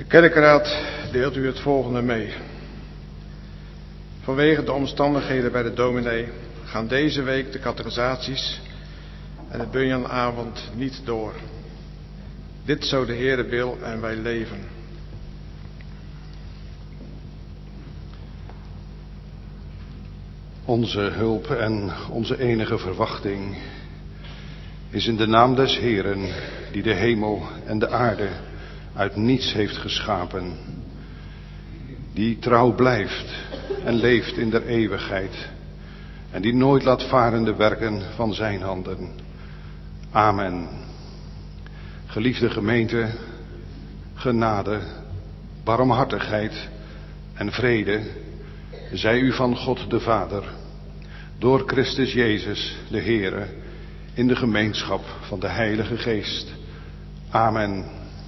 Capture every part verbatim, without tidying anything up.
Kerkenraad deelt u het volgende mee. Vanwege de omstandigheden bij de dominee gaan deze week de catechisaties en de bunyanavond niet door. Dit zo de Heere wil en wij leven. Onze hulp en onze enige verwachting is in de naam des Heeren, die de hemel en de aarde uit niets heeft geschapen, die trouw blijft en leeft in der eeuwigheid en die nooit laat varen de werken van zijn handen. Amen. Geliefde gemeente, genade, barmhartigheid en vrede zij u van God de Vader, door Christus Jezus de Heere, in de gemeenschap van de Heilige Geest. Amen.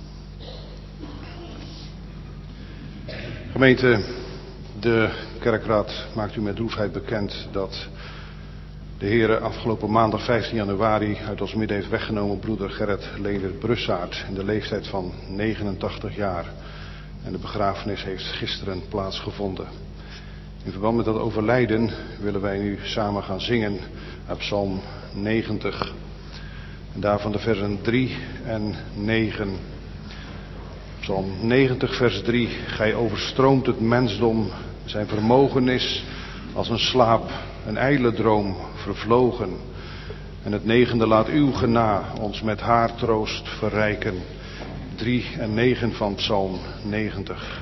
Gemeente, de kerkraad maakt u met droefheid bekend dat de Heere afgelopen maandag vijftien januari uit ons midden heeft weggenomen broeder Gerrit Leendert Brussaert in de leeftijd van negenentachtig jaar. En de begrafenis heeft gisteren plaatsgevonden. In verband met dat overlijden willen wij nu samen gaan zingen uit Psalm negentig. En daarvan de versen drie en negen. Psalm negentig vers drie. Gij overstroomt het mensdom, zijn vermogen is als een slaap, een ijdele droom, vervlogen. En het negende, laat uw gena ons met haar troost verrijken. drie en negen van Psalm negentig.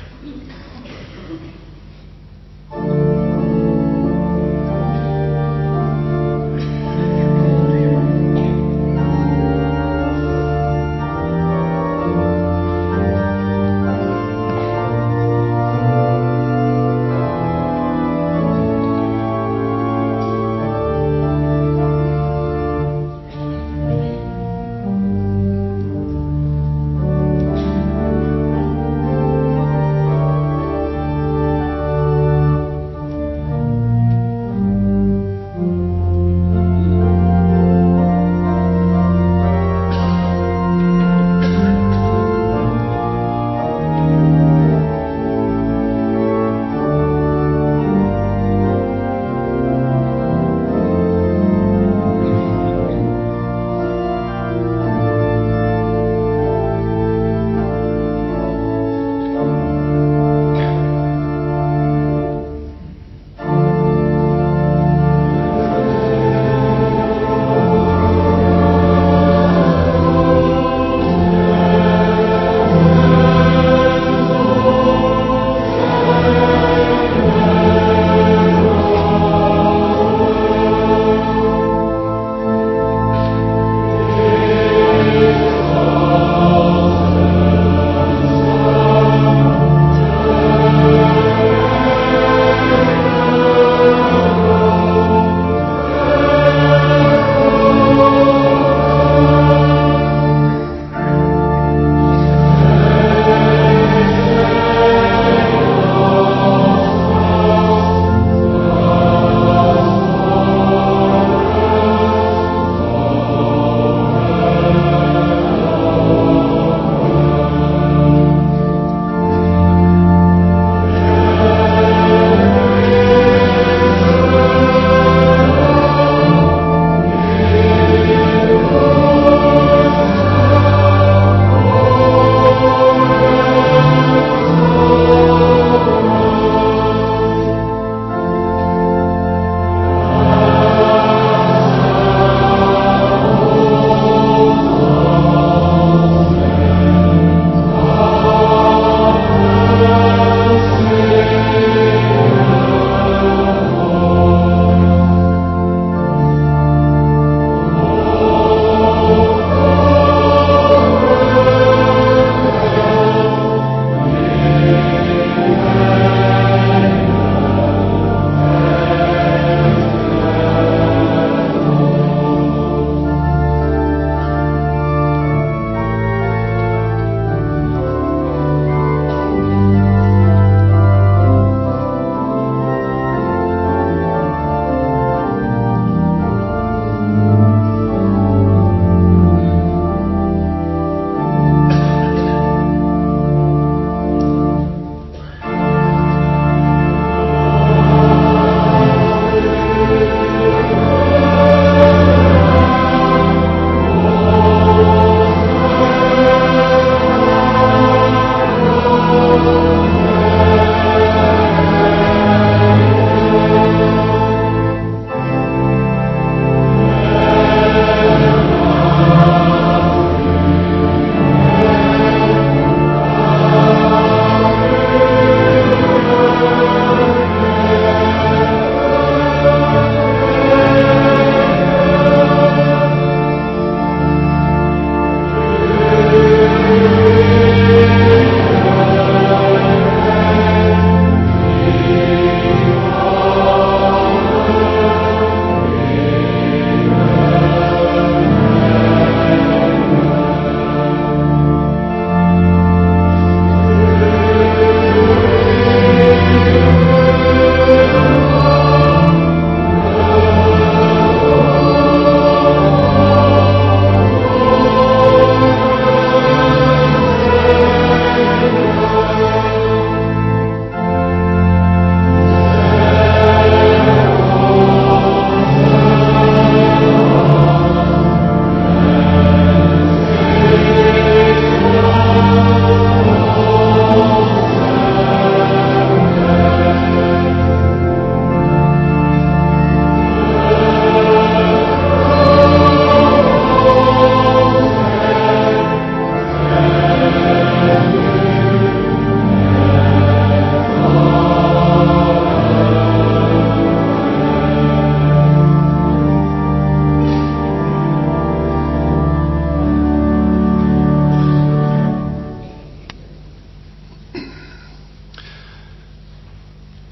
Thank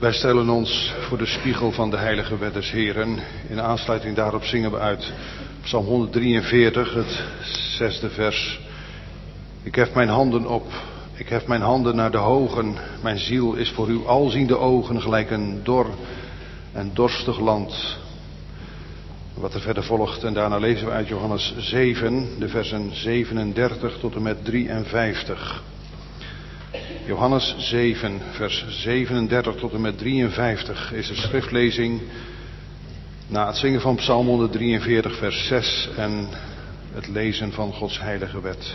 Wij stellen ons voor de spiegel van de heilige wet des Heren. In aansluiting daarop zingen we uit Psalm honderddrieënveertig, het zesde vers. Ik hef mijn handen op, ik hef mijn handen naar de hogen. Mijn ziel is voor uw alziende ogen gelijk een dor en dorstig land. Wat er verder volgt, en daarna lezen we uit Johannes zeven, de versen zevenendertig tot en met drieënvijftig. Johannes zeven, vers zevenendertig tot en met drieënvijftig is de schriftlezing na het zingen van Psalm honderddrieënveertig, vers zes en het lezen van Gods heilige wet.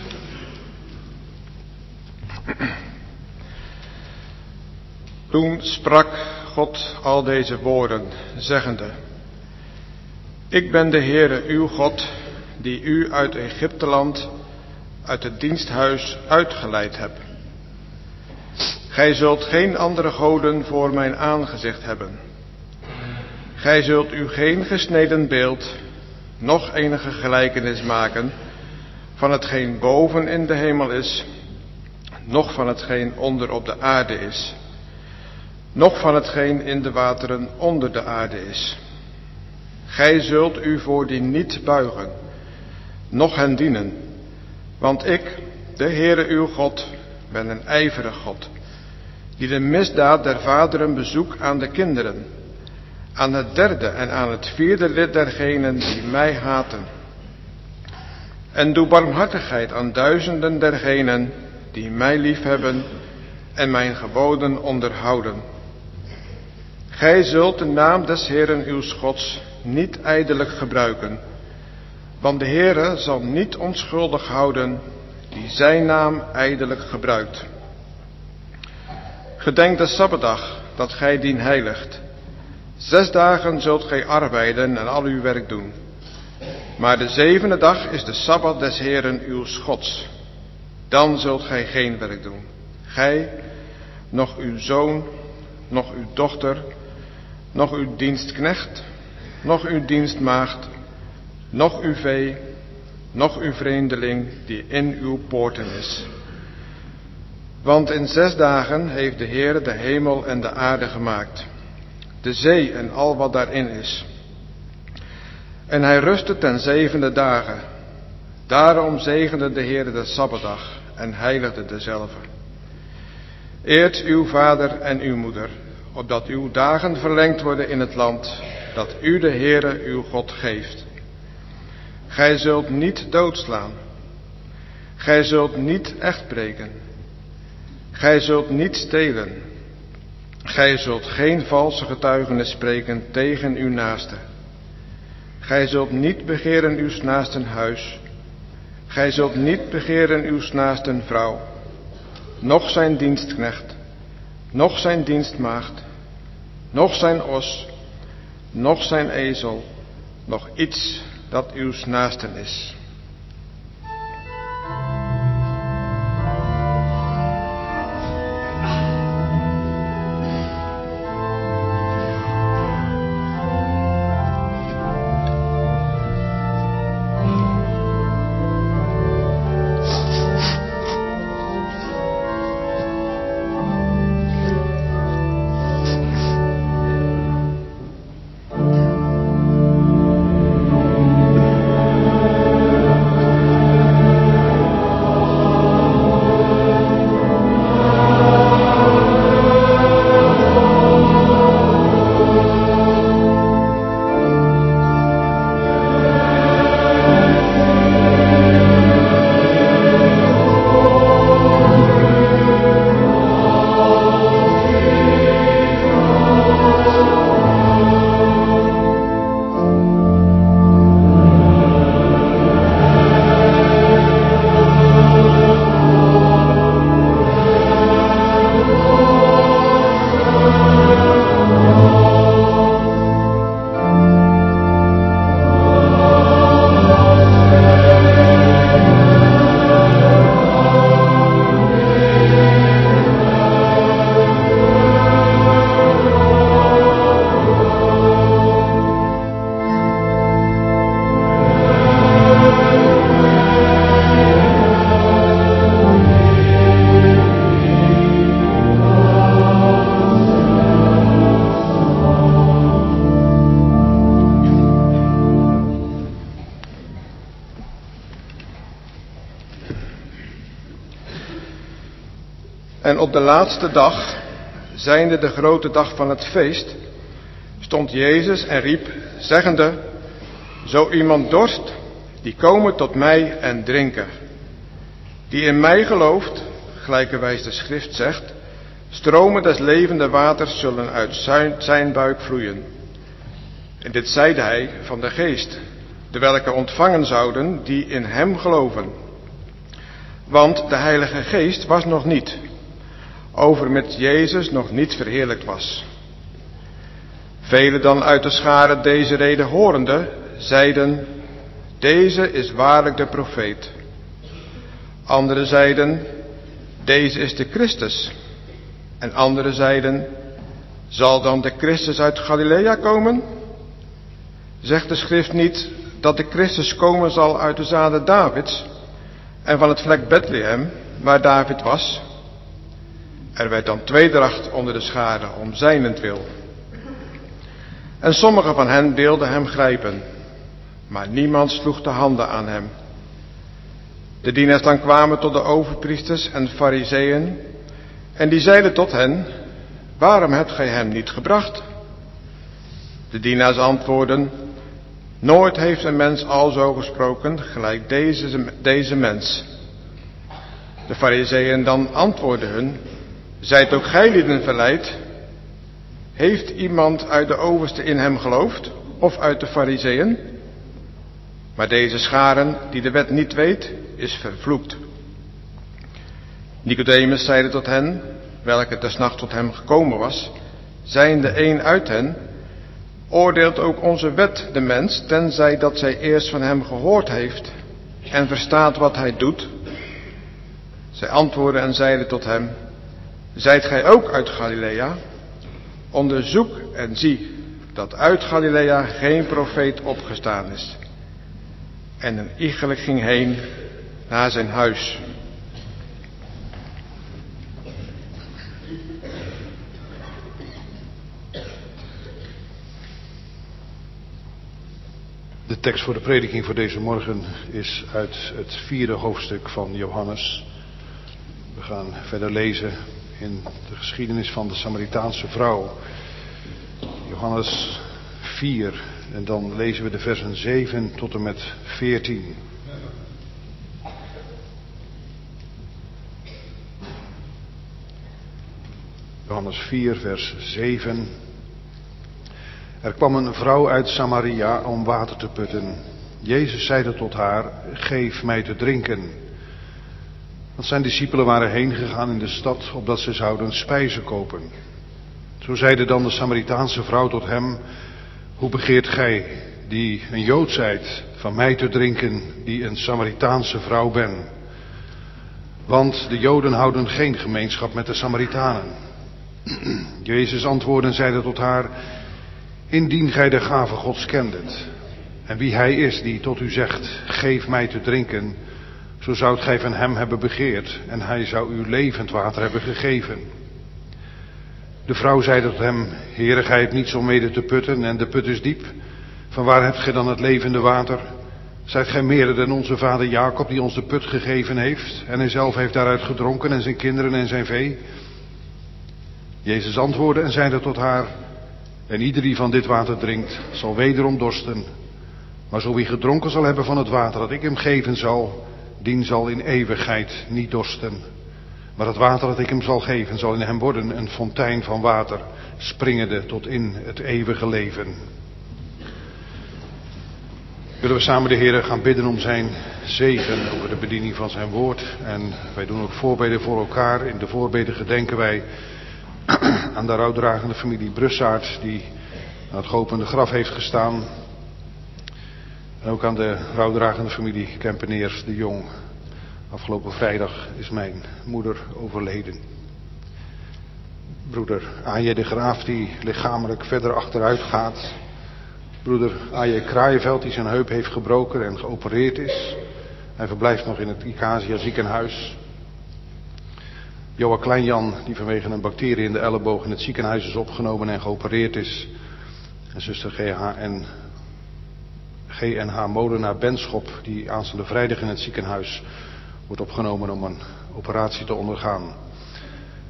Toen sprak God al deze woorden, zeggende: Ik ben de Heere uw God, die u uit Egypteland, uit het diensthuis uitgeleid heb. Gij zult geen andere goden voor mijn aangezicht hebben. Gij zult u geen gesneden beeld, noch enige gelijkenis maken van hetgeen boven in de hemel is, noch van hetgeen onder op de aarde is, noch van hetgeen in de wateren onder de aarde is. Gij zult u voor die niet buigen, noch hen dienen, want ik, de Heere uw God, ben een ijverig God, die de misdaad der vaderen bezoekt aan de kinderen, aan het derde en aan het vierde lid dergenen die mij haten. En doe barmhartigheid aan duizenden dergenen die mij liefhebben en mijn geboden onderhouden. Gij zult de naam des Heeren uws Gods niet ijdelijk gebruiken, want de Heere zal niet onschuldig houden die zijn naam ijdelijk gebruikt. Gedenk de Sabbatdag, dat gij dien heiligt. Zes dagen zult gij arbeiden en al uw werk doen. Maar de zevende dag is de Sabbat des Heeren uws Gods. Dan zult gij geen werk doen. Gij, noch uw zoon, noch uw dochter, noch uw dienstknecht, noch uw dienstmaagd, noch uw vee, noch uw vreemdeling die in uw poorten is. Want in zes dagen heeft de Heer de hemel en de aarde gemaakt, de zee en al wat daarin is. En hij rustte ten zevende dagen. Daarom zegende de Heer de Sabbatdag en heiligde dezelve. Eert uw vader en uw moeder, opdat uw dagen verlengd worden in het land, dat u de Heere uw God geeft. Gij zult niet doodslaan. Gij zult niet echtbreken. Gij zult niet stelen. Gij zult geen valse getuigenis spreken tegen uw naaste. Gij zult niet begeren uws naasten huis. Gij zult niet begeren uws naasten vrouw, noch zijn dienstknecht, noch zijn dienstmaagd, noch zijn os, noch zijn ezel, noch iets dat uws naasten is. En op de laatste dag, zijnde de grote dag van het feest, stond Jezus en riep, zeggende, zo iemand dorst, die komen tot mij en drinken. Die in mij gelooft, gelijkerwijs de schrift zegt, stromen des levende waters zullen uit zijn buik vloeien. En dit zeide hij van de geest, de welke ontvangen zouden die in hem geloven. Want de Heilige Geest was nog niet, over met Jezus nog niet verheerlijkt was. Velen dan uit de schare deze reden horende, zeiden, deze is waarlijk de profeet. Anderen zeiden, deze is de Christus. En anderen zeiden, zal dan de Christus uit Galilea komen? Zegt de schrift niet dat de Christus komen zal uit de zaden Davids en van het vlek Bethlehem, waar David was? Er werd dan tweedracht onder de schare om zijnentwil. En sommigen van hen wilden hem grijpen, maar niemand sloeg de handen aan hem. De dienaars dan kwamen tot de overpriesters en farizeeën, en die zeiden tot hen, waarom hebt gij hem niet gebracht? De dienaars antwoordden, nooit heeft een mens alzo gesproken, gelijk deze, deze mens. De farizeeën dan antwoordden hun, zijt ook gij lieden verleid? Heeft iemand uit de overste in hem geloofd, of uit de farizeeën? Maar deze scharen, die de wet niet weet, is vervloekt. Nicodemus zeide tot hen, welke des nachts tot hem gekomen was, zijnde een uit hen, oordeelt ook onze wet de mens, tenzij dat zij eerst van hem gehoord heeft en verstaat wat hij doet? Zij antwoordden en zeiden tot hem, zijt gij ook uit Galilea? Onderzoek en zie dat uit Galilea geen profeet opgestaan is. En een iegelijk ging heen naar zijn huis. De tekst voor de prediking voor deze morgen is uit het vierde hoofdstuk van Johannes. We gaan verder lezen in de geschiedenis van de Samaritaanse vrouw. Johannes vier. En dan lezen we de versen zeven tot en met veertien. Johannes vier, vers zeven. Er kwam een vrouw uit Samaria om water te putten. Jezus zeide tot haar, geef mij te drinken. Want zijn discipelen waren heen gegaan in de stad, opdat ze zouden spijzen kopen. Zo zeide dan de Samaritaanse vrouw tot hem, hoe begeert gij, die een Jood zijt, van mij te drinken, die een Samaritaanse vrouw ben? Want de Joden houden geen gemeenschap met de Samaritanen. Jezus antwoordde en zeide tot haar, indien gij de gave Gods kendet, en wie hij is die tot u zegt, geef mij te drinken, zo zoudt gij van hem hebben begeerd, en hij zou u levend water hebben gegeven. De vrouw zeide tot hem, Heere, gij hebt niets om mede te putten, en de put is diep. Van waar hebt gij dan het levende water? Zijt gij meer dan onze vader Jacob, die ons de put gegeven heeft, en hij zelf heeft daaruit gedronken, en zijn kinderen en zijn vee? Jezus antwoordde en zeide tot haar, en ieder die van dit water drinkt, zal wederom dorsten. Maar zo wie gedronken zal hebben van het water dat ik hem geven zal, dien zal in eeuwigheid niet dorsten. Maar het water dat ik hem zal geven, zal in hem worden een fontein van water, springende tot in het eeuwige leven. Willen we samen de Heer gaan bidden om zijn zegen over de bediening van zijn woord. En wij doen ook voorbeden voor elkaar. In de voorbeden gedenken wij aan de rouwdragende familie Brussaert, die aan het geopende graf heeft gestaan. En ook aan de rouwdragende familie Kempeneers de Jong. Afgelopen vrijdag is mijn moeder overleden. Broeder A J de Graaf, die lichamelijk verder achteruit gaat. Broeder A J Kraaienveld, die zijn heup heeft gebroken en geopereerd is. Hij verblijft nog in het Icasia ziekenhuis. Joa Kleinjan, die vanwege een bacterie in de elleboog in het ziekenhuis is opgenomen en geopereerd is. En zuster G H N, G N H Molenaar Benschop, die aanstaande vrijdag in het ziekenhuis wordt opgenomen om een operatie te ondergaan.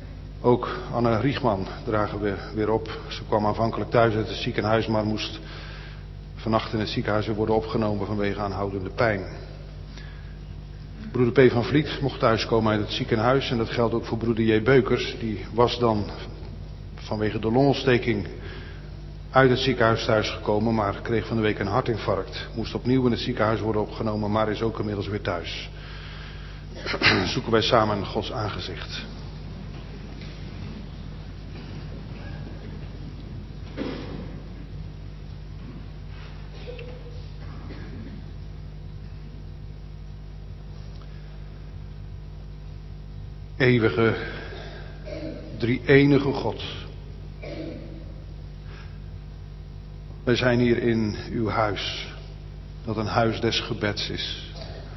Ook Anne Riegman dragen we weer op. Ze kwam aanvankelijk thuis uit het ziekenhuis, maar moest vannacht in het ziekenhuis weer worden opgenomen vanwege aanhoudende pijn. Broeder P. van Vliet mocht thuiskomen uit het ziekenhuis en dat geldt ook voor broeder J. Beukers. Die was dan vanwege de longontsteking uit het ziekenhuis thuisgekomen, maar kreeg van de week een hartinfarct. Moest opnieuw in het ziekenhuis worden opgenomen, maar is ook inmiddels weer thuis. Zoeken wij samen Gods aangezicht. Eeuwige, drie-enige God. Wij zijn hier in uw huis, dat een huis des gebeds is.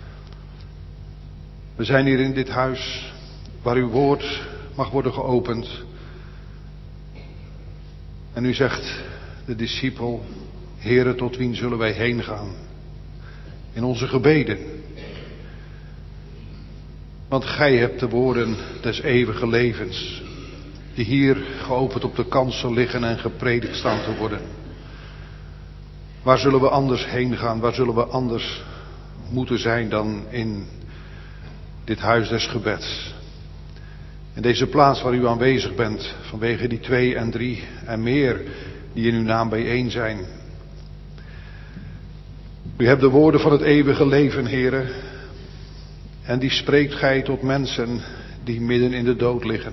We zijn hier in dit huis waar uw woord mag worden geopend. En u zegt, de discipel, Heere, tot wien zullen wij heen gaan? In onze gebeden. Want gij hebt de woorden des eeuwige levens, die hier geopend op de kansel liggen en gepredikt staan te worden. Waar zullen we anders heen gaan? Waar zullen we anders moeten zijn dan in dit huis des gebeds? In deze plaats waar u aanwezig bent, vanwege die twee en drie en meer die in uw naam bijeen zijn. U hebt de woorden van het eeuwige leven, Heere, en die spreekt gij tot mensen die midden in de dood liggen.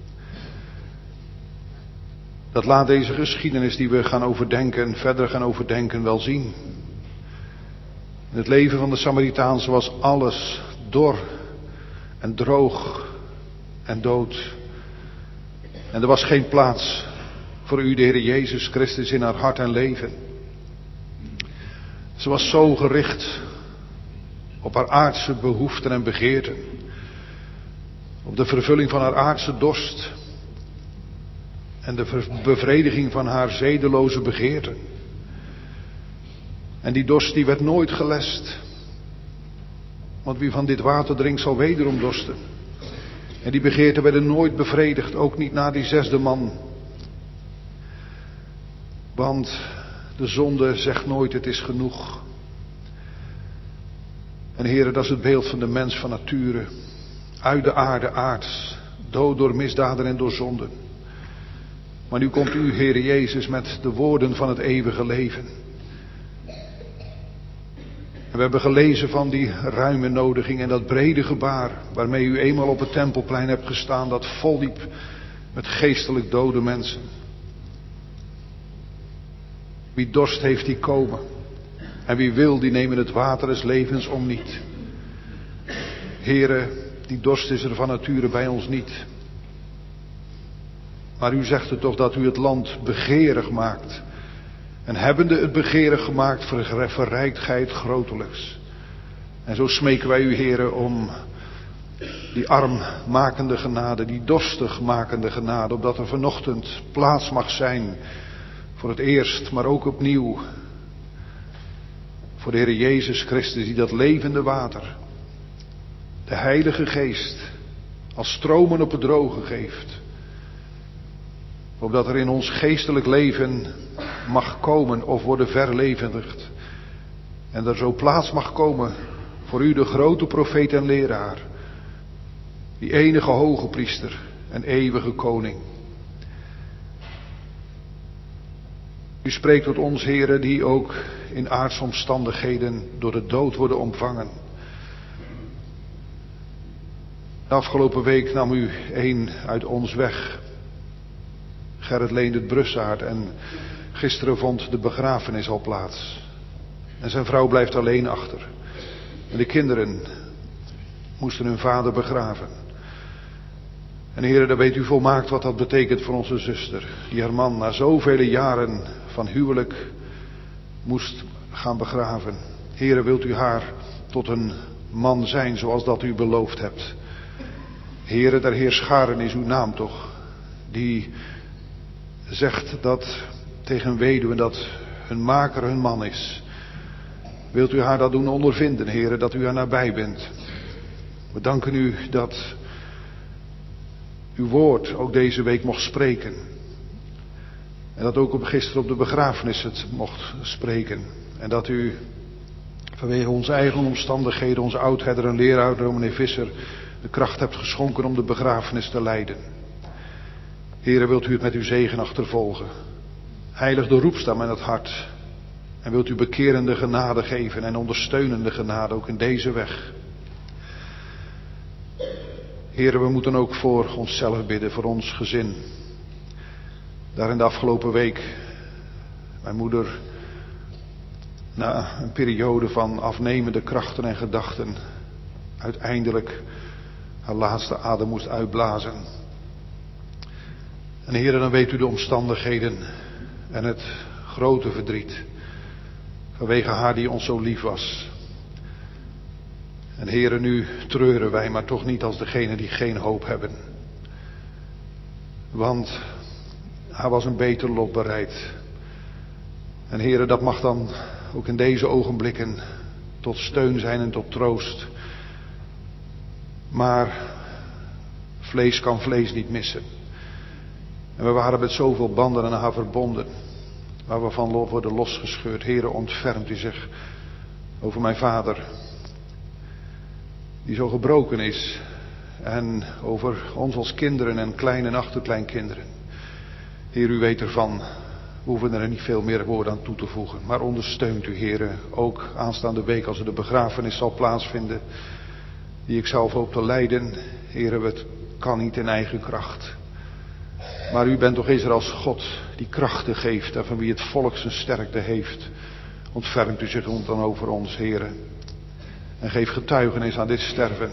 Dat laat deze geschiedenis die we gaan overdenken, verder gaan overdenken, wel zien. In het leven van de Samaritaan was alles dor en droog en dood. En er was geen plaats voor u, de Heer Jezus Christus, in haar hart en leven. Ze was zo gericht op haar aardse behoeften en begeerten. Op de vervulling van haar aardse dorst. En de bevrediging van haar zedeloze begeerten. En die dorst die werd nooit gelest. Want wie van dit water drinkt zal wederom dorsten. En die begeerten werden nooit bevredigd, ook niet na die zesde man. Want de zonde zegt nooit het is genoeg. En Heere, dat is het beeld van de mens van nature. Uit de aarde aards, dood door misdaden en door zonden. Maar nu komt u, Heere Jezus, met de woorden van het eeuwige leven. En we hebben gelezen van die ruime nodiging en dat brede gebaar waarmee u eenmaal op het Tempelplein hebt gestaan, dat volliep met geestelijk dode mensen. Wie dorst heeft, die komen. En wie wil, die nemen het water des levens om niet. Heere, die dorst is er van nature bij ons niet. Maar u zegt het toch dat u het land begeerig maakt. En hebbende het begeerig gemaakt, verrijkt gij het grotelijks. En zo smeken wij u, Heere, om die armmakende genade, die dorstig makende genade, opdat er vanochtend plaats mag zijn voor het eerst, maar ook opnieuw voor de Heer Jezus Christus, die dat levende water, de Heilige Geest, als stromen op het droge geeft. Opdat er in ons geestelijk leven mag komen of worden verlevendigd. En er zo plaats mag komen voor u, de grote profeet en leraar. Die enige hoge priester en eeuwige koning. U spreekt tot ons, Heere, die ook in aardse omstandigheden door de dood worden ontvangen. De afgelopen week nam u een uit ons weg. Gerrit Leendert Brussaert, en gisteren vond de begrafenis al plaats. En zijn vrouw blijft alleen achter. En de kinderen moesten hun vader begraven. En Heere, dan weet u volmaakt wat dat betekent voor onze zuster. Die haar man na zoveel jaren van huwelijk moest gaan begraven. Heere, wilt u haar tot een man zijn zoals dat u beloofd hebt. Heere, der Heerscharen is uw naam toch. Die zegt dat tegen weduwen dat hun maker hun man is. Wilt u haar dat doen ondervinden, Heere, dat u haar nabij bent. We danken u dat uw woord ook deze week mocht spreken. En dat ook op gisteren op de begrafenis het mocht spreken. En dat u vanwege onze eigen omstandigheden, onze oudherder en leraar dominee Visser, de kracht hebt geschonken om de begrafenis te leiden. Heere, wilt u het met uw zegen achtervolgen. Heilig de roepstam in het hart. En wilt u bekerende genade geven en ondersteunende genade ook in deze weg. Heere, we moeten ook voor onszelf bidden, voor ons gezin. Daar in de afgelopen week, mijn moeder, na een periode van afnemende krachten en gedachten, uiteindelijk haar laatste adem moest uitblazen. En Heere, dan weet u de omstandigheden en het grote verdriet vanwege haar die ons zo lief was. En Heere, nu treuren wij, maar toch niet als degene die geen hoop hebben. Want haar was een beter lot bereid. En Heere, dat mag dan ook in deze ogenblikken tot steun zijn en tot troost. Maar vlees kan vlees niet missen. En we waren met zoveel banden aan haar verbonden, waar we van worden losgescheurd. Heere, ontfermt u zich over mijn vader, die zo gebroken is. En over ons als kinderen en klein- en achterkleinkinderen. Heer, u weet ervan. We hoeven er niet veel meer woorden aan toe te voegen. Maar ondersteunt u, Heere, ook aanstaande week als er de begrafenis zal plaatsvinden, die ik zelf hoop te leiden. Heere, het kan niet in eigen kracht. Maar u bent toch Israëls God die krachten geeft en van wie het volk zijn sterkte heeft. Ontfermt u zich dan over ons, Heere. En geef getuigenis aan dit sterven.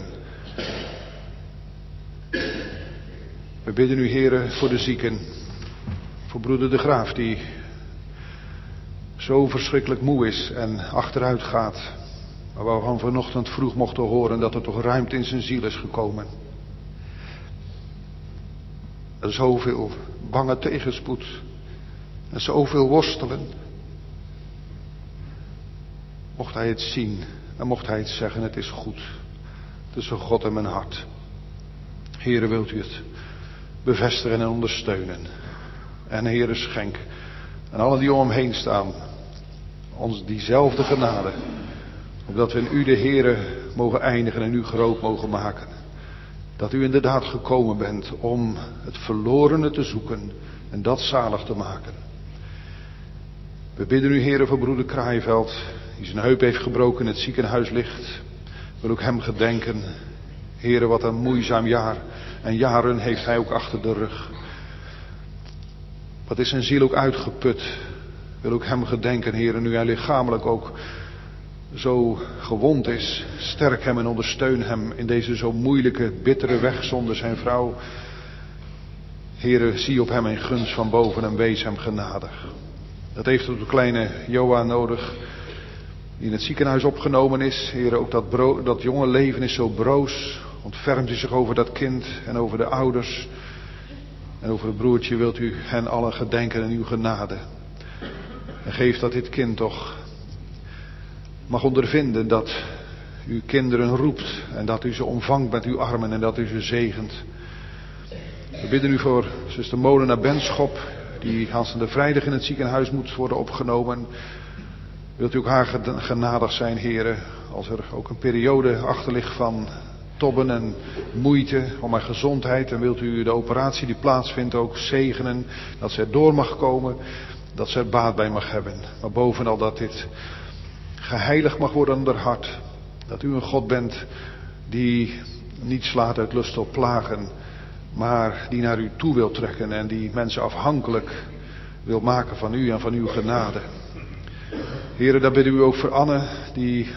We bidden u, Heere, voor de zieken. Voor broeder De Graaf die zo verschrikkelijk moe is en achteruit gaat. Maar waarvan vanochtend vroeg mochten horen dat er toch ruimte in zijn ziel is gekomen. Er zoveel bange tegenspoed. En zoveel worstelen. Mocht hij het zien en mocht hij het zeggen, het is goed. Tussen God en mijn hart. Heere, wilt u het bevestigen en ondersteunen. En Heere, schenk aan allen die om hem heen staan ons diezelfde genade. Opdat we in u de Heere mogen eindigen en u groot mogen maken. Dat u inderdaad gekomen bent om het verlorene te zoeken en dat zalig te maken. We bidden u, Heere, voor broeder Kraaiveld, die zijn heup heeft gebroken in het ziekenhuis ligt. Wil ook hem gedenken. Heere, wat een moeizaam jaar. En jaren heeft hij ook achter de rug. Wat is zijn ziel ook uitgeput. Wil ook hem gedenken, Heere, nu hij lichamelijk ook zo gewond is. Sterk hem en ondersteun hem in deze zo moeilijke, bittere weg zonder zijn vrouw. Heere, zie op hem in gunst van boven en wees hem genadig. Dat heeft ook de kleine Joa nodig, die in het ziekenhuis opgenomen is. Heere, ook dat, bro- dat jonge leven is zo broos. Ontfermt u zich over dat kind en over de ouders. En over het broertje wilt u hen allen gedenken in uw genade. En geef dat dit kind toch mag ondervinden dat u kinderen roept. En dat u ze omvangt met uw armen en dat u ze zegent. We bidden u voor zuster Molena Benschop, die aanstaande vrijdag in het ziekenhuis moet worden opgenomen. Wilt u ook haar genadig zijn, Heere, als er ook een periode achter ligt van tobben en moeite om haar gezondheid. En wilt u de operatie die plaatsvindt ook zegenen, dat ze er door mag komen, dat ze er baat bij mag hebben. Maar bovenal dat dit geheiligd mag worden aan haar hart. Dat u een God bent die niet slaat uit lust op plagen, maar die naar u toe wil trekken en die mensen afhankelijk wil maken van u en van uw genade. Heren, daar bidden u ook voor Anne, die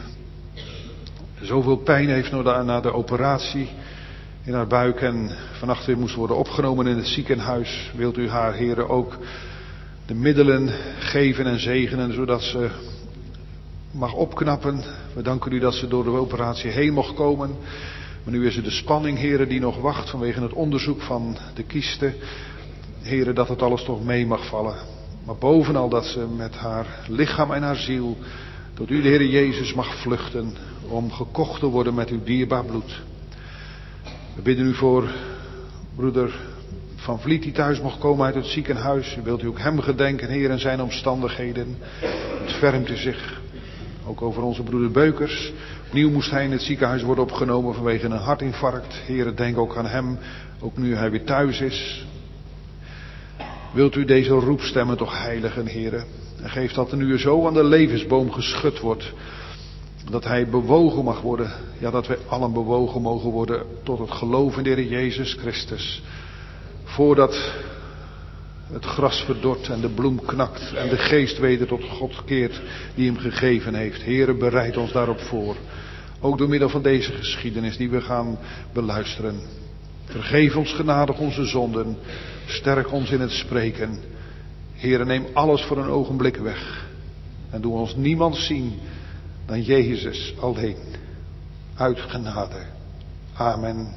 zoveel pijn heeft na de, na de operatie in haar buik en vannacht weer moest worden opgenomen in het ziekenhuis. Wilt u haar, Heren, ook de middelen geven en zegenen, zodat ze mag opknappen. We danken u dat ze door de operatie heen mocht komen. Maar nu is er de spanning, Heren, die nog wacht vanwege het onderzoek van de kiesten. Heren, dat het alles toch mee mag vallen. Maar bovenal dat ze met haar lichaam en haar ziel tot u, de Heer Jezus, mag vluchten om gekocht te worden met uw dierbaar bloed. We bidden u voor broeder Van Vliet die thuis mocht komen uit het ziekenhuis. Wilt u ook hem gedenken, Heer, en zijn omstandigheden. Ontfermt u zich ook over onze broeder Beukers. Opnieuw moest hij in het ziekenhuis worden opgenomen vanwege een hartinfarct. Heer, denk ook aan hem, ook nu hij weer thuis is. Wilt u deze roepstemmen toch heiligen, Heer. En geef dat er nu zo aan de levensboom geschud wordt. Dat hij bewogen mag worden. Ja, dat wij allen bewogen mogen worden tot het geloof in de Heer Jezus Christus. Voordat het gras verdort en de bloem knakt en de geest weder tot God keert die hem gegeven heeft. Heere, bereid ons daarop voor. Ook door middel van deze geschiedenis die we gaan beluisteren. Vergeef ons genadig onze zonden. Sterk ons in het spreken. Heere, neem alles voor een ogenblik weg. En doe ons niemand zien dan Jezus alleen. Uit genade. Amen.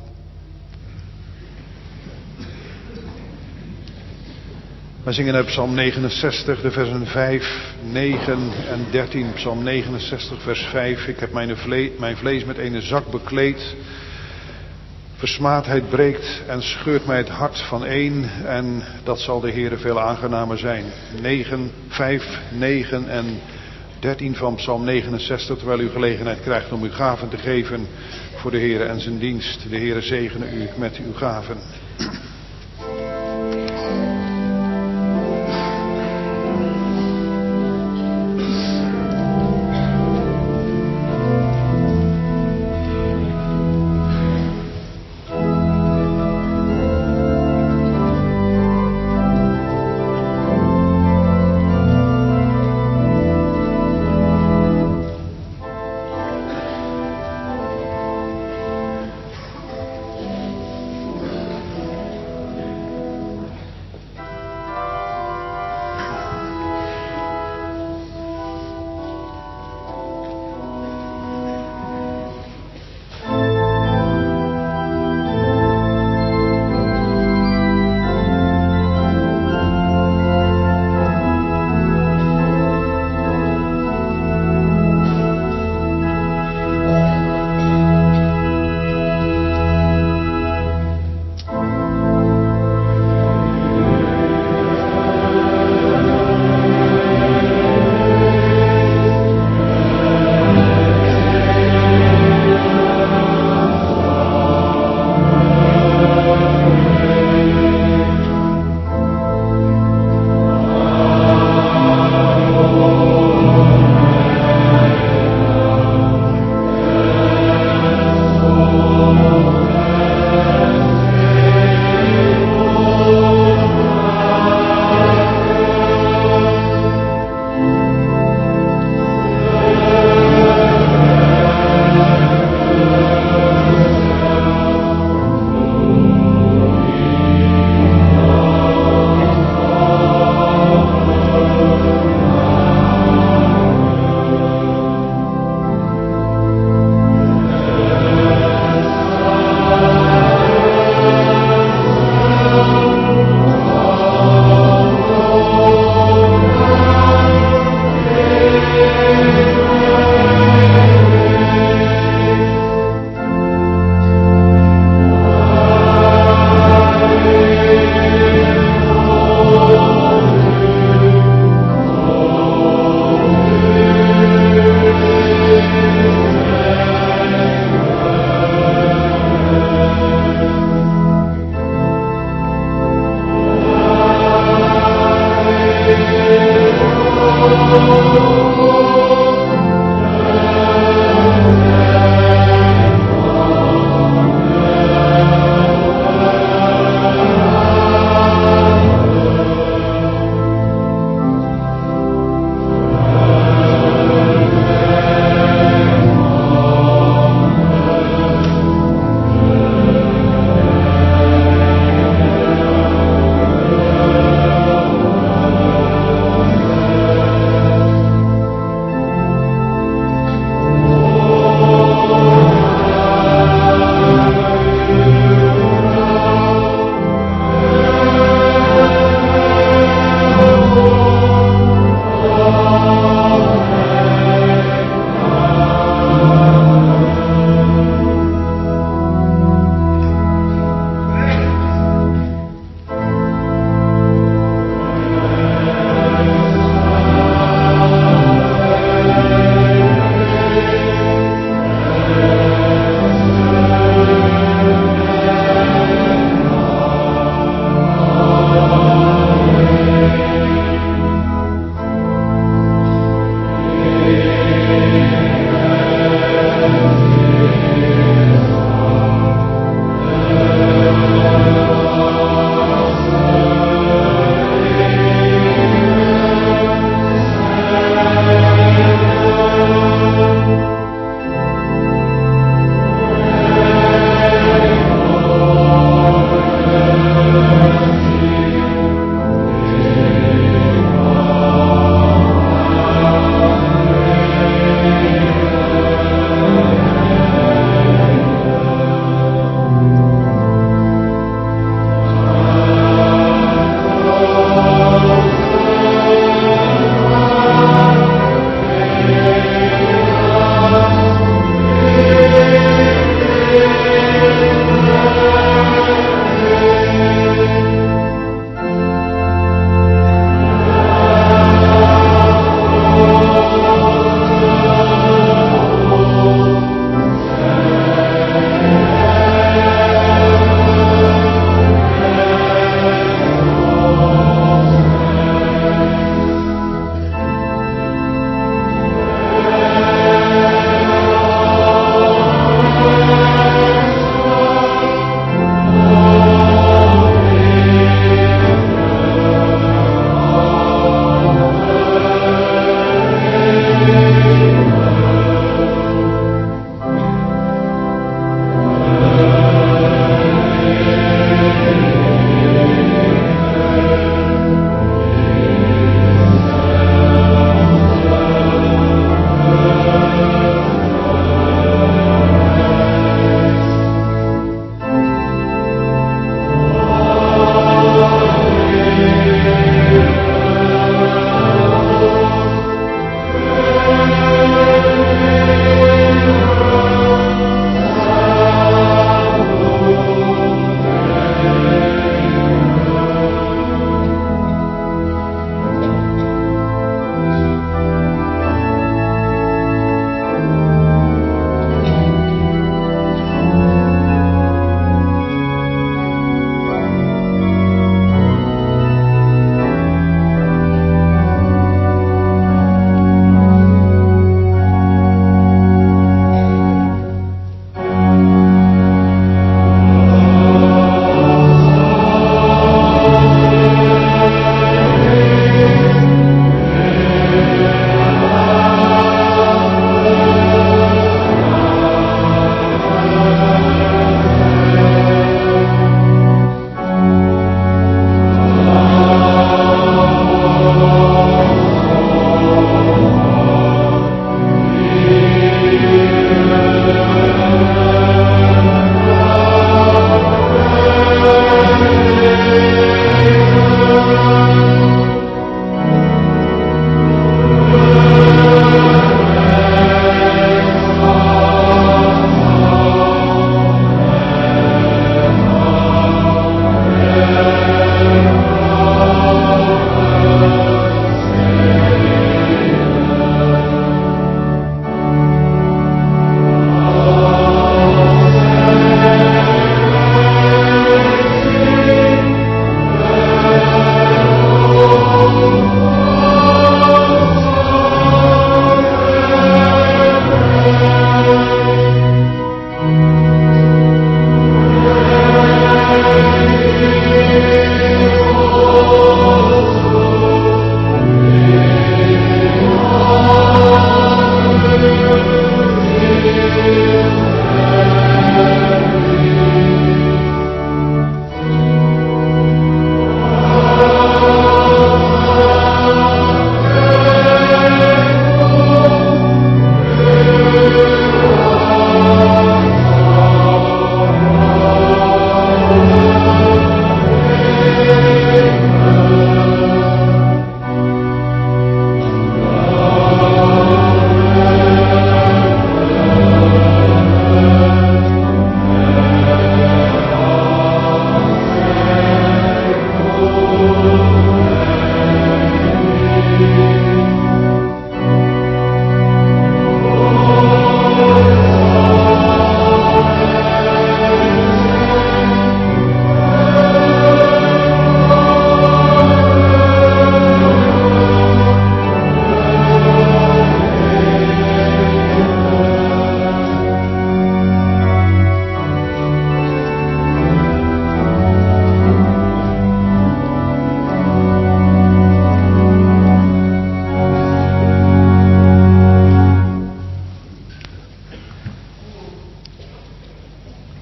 We zingen uit Psalm negenenzestig, de versen vijf, negen en dertien. Psalm negenenzestig, vers vijf. Ik heb mijn vlees, mijn vlees met een zak bekleed. Versmaadheid breekt en scheurt mij het hart van één. En dat zal de Heere veel aangenamer zijn. negen, vijf, negen en dertien van Psalm negenenzestig. Terwijl u gelegenheid krijgt om uw gaven te geven voor de Heere en zijn dienst. De Heere zegene u met uw gaven.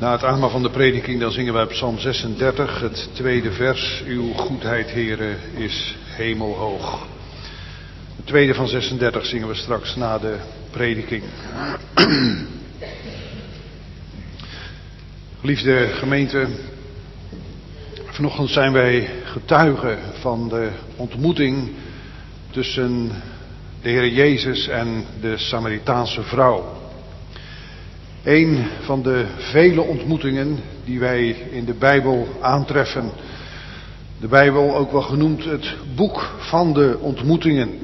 Na het aanhalen van de prediking dan zingen wij Psalm zesendertig, het tweede vers. Uw goedheid, Heere, is hemelhoog. Het tweede van zesendertig zingen we straks na de prediking. Geliefde gemeente, vanochtend zijn wij getuigen van de ontmoeting tussen de Heer Jezus en de Samaritaanse vrouw. Een van de vele ontmoetingen die wij in de Bijbel aantreffen. De Bijbel ook wel genoemd het boek van de ontmoetingen.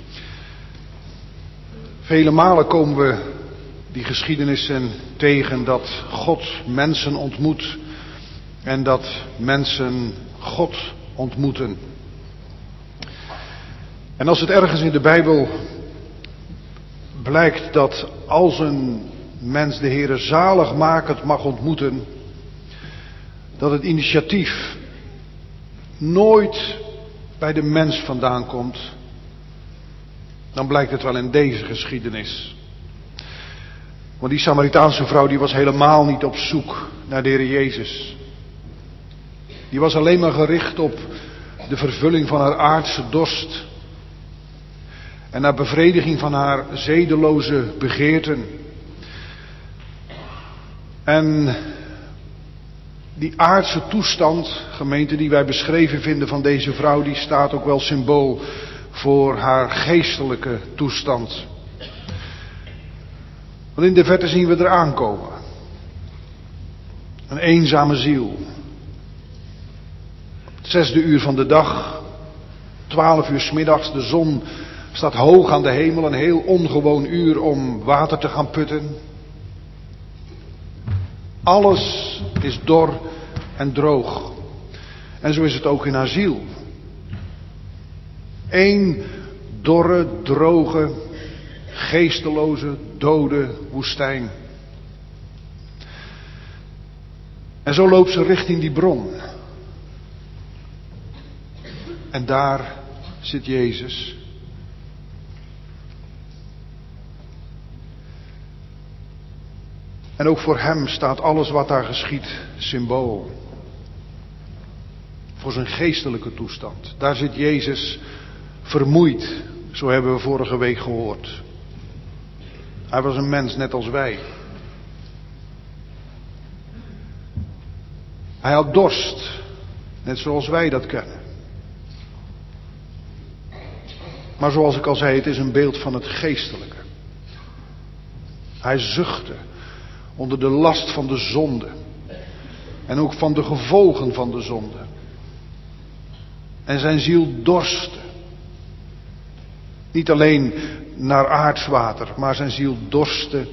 Vele malen komen we die geschiedenissen tegen dat God mensen ontmoet en dat mensen God ontmoeten. En als het ergens in de Bijbel blijkt dat als een mens de Heere zaligmakend mag ontmoeten, dat het initiatief nooit bij de mens vandaan komt, dan blijkt het wel in deze geschiedenis. Want die Samaritaanse vrouw die was helemaal niet op zoek naar de Heer Jezus. Die was alleen maar gericht op de vervulling van haar aardse dorst en naar bevrediging van haar zedeloze begeerten. En die aardse toestand, gemeente, die wij beschreven vinden van deze vrouw, die staat ook wel symbool voor haar geestelijke toestand. Want in de verte zien we er aankomen. Een eenzame ziel. Het zesde uur van de dag, twaalf uur 's middags, de zon staat hoog aan de hemel, een heel ongewoon uur om water te gaan putten. Alles is dor en droog. En zo is het ook in haar ziel. Eén dorre, droge, geesteloze, dode woestijn. En zo loopt ze richting die bron. En daar zit Jezus. En ook voor hem staat alles wat daar geschiet symbool. Voor zijn geestelijke toestand. Daar zit Jezus vermoeid, zo hebben we vorige week gehoord. Hij was een mens net als wij. Hij had dorst, net zoals wij dat kennen. Maar zoals ik al zei, het is een beeld van het geestelijke. Hij zuchtte onder de last van de zonde. En ook van de gevolgen van de zonde. En zijn ziel dorstte. Niet alleen naar aards water, maar zijn ziel dorstte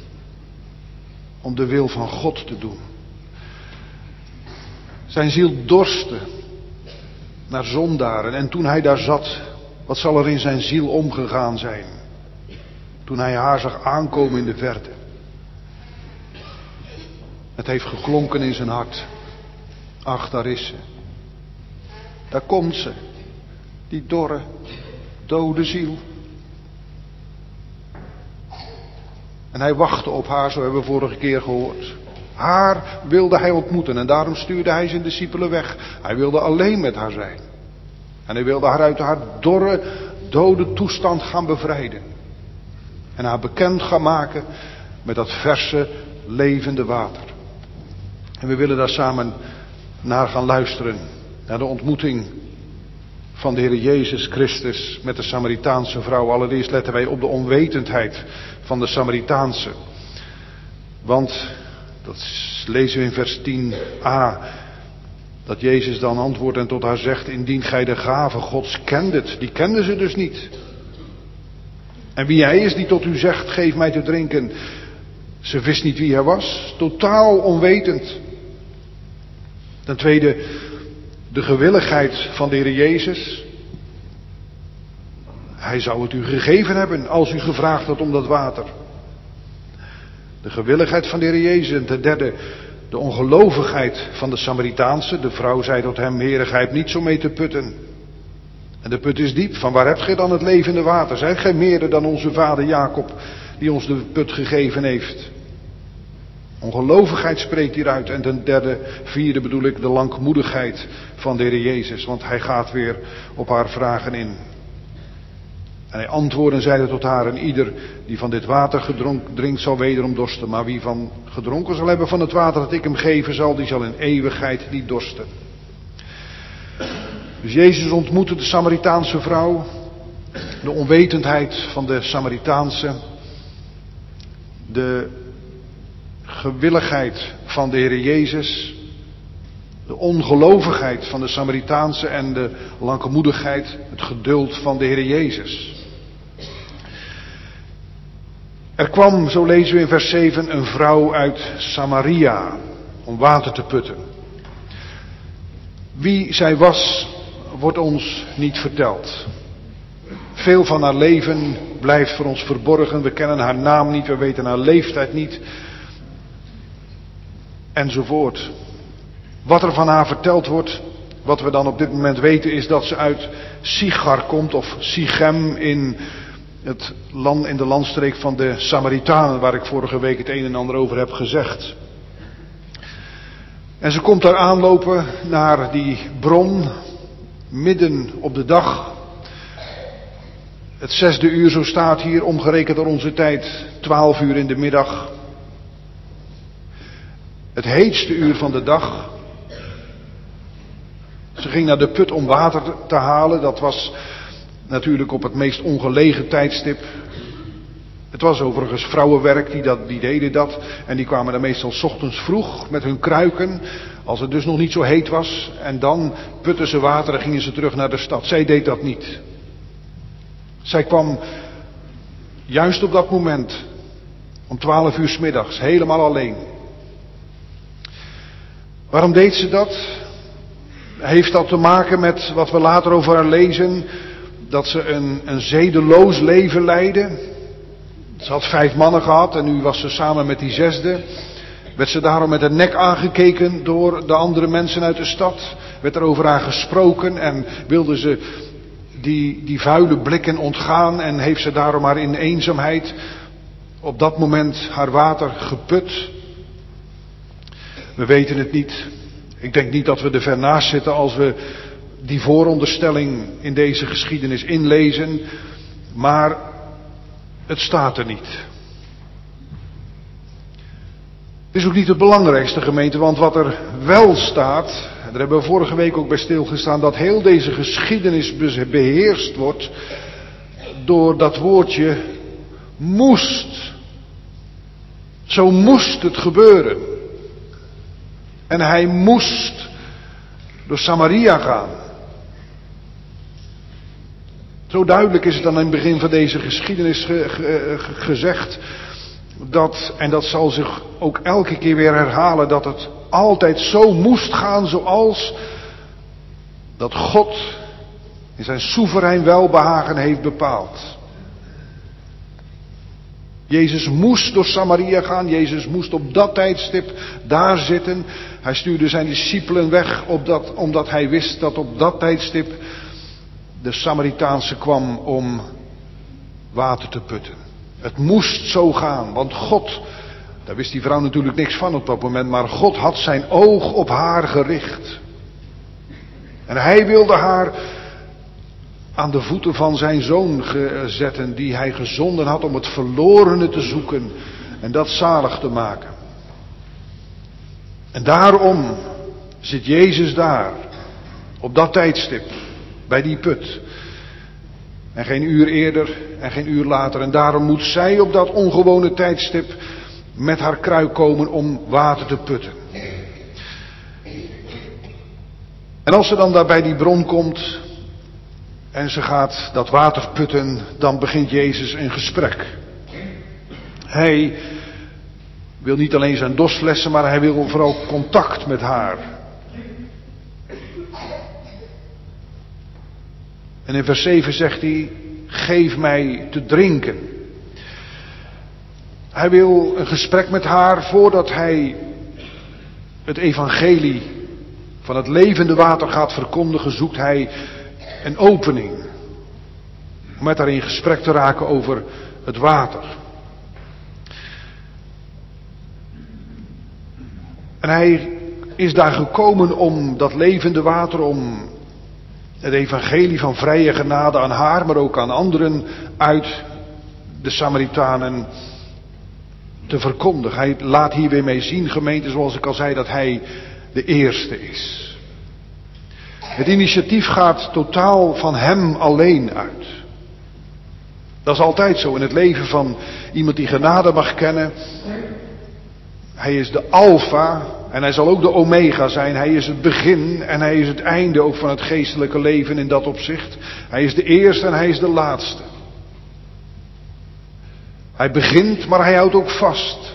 om de wil van God te doen. Zijn ziel dorstte naar zondaren. En toen hij daar zat, wat zal er in zijn ziel omgegaan zijn? Toen hij haar zag aankomen in de verte. Het heeft geklonken in zijn hart. Ach, daar is ze. Daar komt ze. Die dorre, dode ziel. En hij wachtte op haar, zo hebben we vorige keer gehoord. Haar wilde hij ontmoeten en daarom stuurde hij zijn discipelen weg. Hij wilde alleen met haar zijn. En hij wilde haar uit haar dorre, dode toestand gaan bevrijden. En haar bekend gaan maken met dat verse, levende water. En we willen daar samen naar gaan luisteren. Naar de ontmoeting van de Heer Jezus Christus met de Samaritaanse vrouw. Allereerst letten wij op de onwetendheid van de Samaritaanse. Want, dat lezen we in vers tien a, dat Jezus dan antwoordt en tot haar zegt: indien gij de gave Gods kendet. Die kenden ze dus niet. En wie hij is die tot u zegt, geef mij te drinken. Ze wist niet wie hij was. Totaal onwetend. Ten tweede, de gewilligheid van de Heer Jezus. Hij zou het u gegeven hebben als u gevraagd had om dat water. De gewilligheid van de Heer Jezus. En ten derde, de ongelovigheid van de Samaritaanse. De vrouw zei tot hem: Heere, gij hebt niet zo mee te putten. En de put is diep. Van waar hebt gij dan het levende water? Zijt gij meerder dan onze vader Jacob, die ons de put gegeven heeft? Ongelovigheid spreekt hieruit. En ten derde, vierde bedoel ik, de langmoedigheid van de Heer Jezus. Want hij gaat weer op haar vragen in. En hij antwoordde en zeide tot haar: en ieder die van dit water gedronken, drinkt zal wederom dorsten. Maar wie van gedronken zal hebben van het water dat ik hem geven zal, die zal in eeuwigheid niet dorsten. Dus Jezus ontmoette de Samaritaanse vrouw. De onwetendheid van de Samaritaanse. De gewilligheid van de Heer Jezus. De ongelovigheid van de Samaritaanse en de langmoedigheid, het geduld van de Heer Jezus. Er kwam, zo lezen we in vers zeven, een vrouw uit Samaria om water te putten. Wie zij was, wordt ons niet verteld. Veel van haar leven blijft voor ons verborgen. We kennen haar naam niet, we weten haar leeftijd niet. Enzovoort. Wat er van haar verteld wordt, wat we dan op dit moment weten, is dat ze uit Sigar komt, of Sichem, in, het land, in de landstreek van de Samaritanen, waar ik vorige week het een en ander over heb gezegd. En ze komt daar aanlopen naar die bron, midden op de dag. Het zesde uur, zo staat hier, omgerekend door onze tijd, twaalf uur in de middag. Het heetste uur van de dag. Ze ging naar de put om water te halen. Dat was natuurlijk op het meest ongelegen tijdstip. Het was overigens vrouwenwerk, die, dat, die deden dat. En die kwamen dan meestal 's ochtends vroeg met hun kruiken. Als het dus nog niet zo heet was. En dan putten ze water en gingen ze terug naar de stad. Zij deed dat niet. Zij kwam juist op dat moment, om twaalf uur 's middags, helemaal alleen. Waarom deed ze dat? Heeft dat te maken met wat we later over haar lezen? Dat ze een, een zedeloos leven leidde. Ze had vijf mannen gehad en nu was ze samen met die zesde. Werd ze daarom met de nek aangekeken door de andere mensen uit de stad. Werd er over haar gesproken en wilde ze die, die vuile blikken ontgaan. En heeft ze daarom maar in eenzaamheid op dat moment haar water geput. We weten het niet. Ik denk niet dat we er ver naast zitten als we die vooronderstelling in deze geschiedenis inlezen. Maar het staat er niet. Het is ook niet het belangrijkste, gemeente, want wat er wel staat, en daar hebben we vorige week ook bij stilgestaan, dat heel deze geschiedenis beheerst wordt door dat woordje moest. Zo moest het gebeuren. En hij moest door Samaria gaan. Zo duidelijk is het dan in het begin van deze geschiedenis ge, ge, ge, gezegd, dat, en dat zal zich ook elke keer weer herhalen, dat het altijd zo moest gaan zoals dat God in zijn soeverein welbehagen heeft bepaald. Jezus moest door Samaria gaan. Jezus moest op dat tijdstip daar zitten. Hij stuurde zijn discipelen weg op dat, omdat hij wist dat op dat tijdstip de Samaritaanse kwam om water te putten. Het moest zo gaan, want God, daar wist die vrouw natuurlijk niks van op dat moment, maar God had zijn oog op haar gericht. En hij wilde haar aan de voeten van zijn zoon zetten, die hij gezonden had om het verlorene te zoeken en dat zalig te maken. En daarom zit Jezus daar, op dat tijdstip, bij die put. En geen uur eerder en geen uur later. En daarom moet zij op dat ongewone tijdstip met haar kruik komen om water te putten. En als ze dan daar bij die bron komt en ze gaat dat water putten, dan begint Jezus een gesprek. Hij wil niet alleen zijn dorst lessen, maar hij wil vooral contact met haar. En in vers zeven zegt hij, geef mij te drinken. Hij wil een gesprek met haar voordat hij het evangelie van het levende water gaat verkondigen, zoekt hij een opening. Om met haar in gesprek te raken over het water. En hij is daar gekomen om dat levende water, om het evangelie van vrije genade aan haar, maar ook aan anderen uit de Samaritanen te verkondigen. Hij laat hier weer mee zien, gemeente, zoals ik al zei, dat hij de eerste is. Het initiatief gaat totaal van hem alleen uit. Dat is altijd zo in het leven van iemand die genade mag kennen. Hij is de alfa en hij zal ook de omega zijn. Hij is het begin en hij is het einde ook van het geestelijke leven in dat opzicht. Hij is de eerste en hij is de laatste. Hij begint, maar hij houdt ook vast.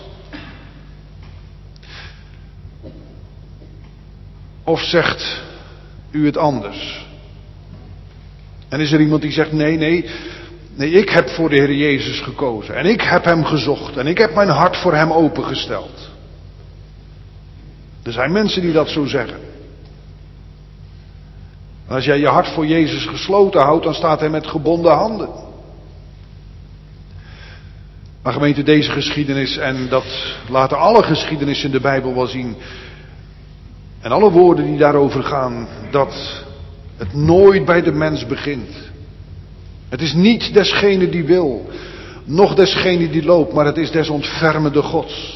Of zegt u het anders? En is er iemand die zegt, nee, nee, nee, ik heb voor de Heer Jezus gekozen. En ik heb hem gezocht. En ik heb mijn hart voor hem opengesteld. Er zijn mensen die dat zo zeggen. En als jij je hart voor Jezus gesloten houdt, dan staat hij met gebonden handen. Maar gemeente, deze geschiedenis, en dat laten alle geschiedenissen in de Bijbel wel zien, en alle woorden die daarover gaan, dat het nooit bij de mens begint. Het is niet desgene die wil, noch desgene die loopt, maar het is des ontfermende Gods.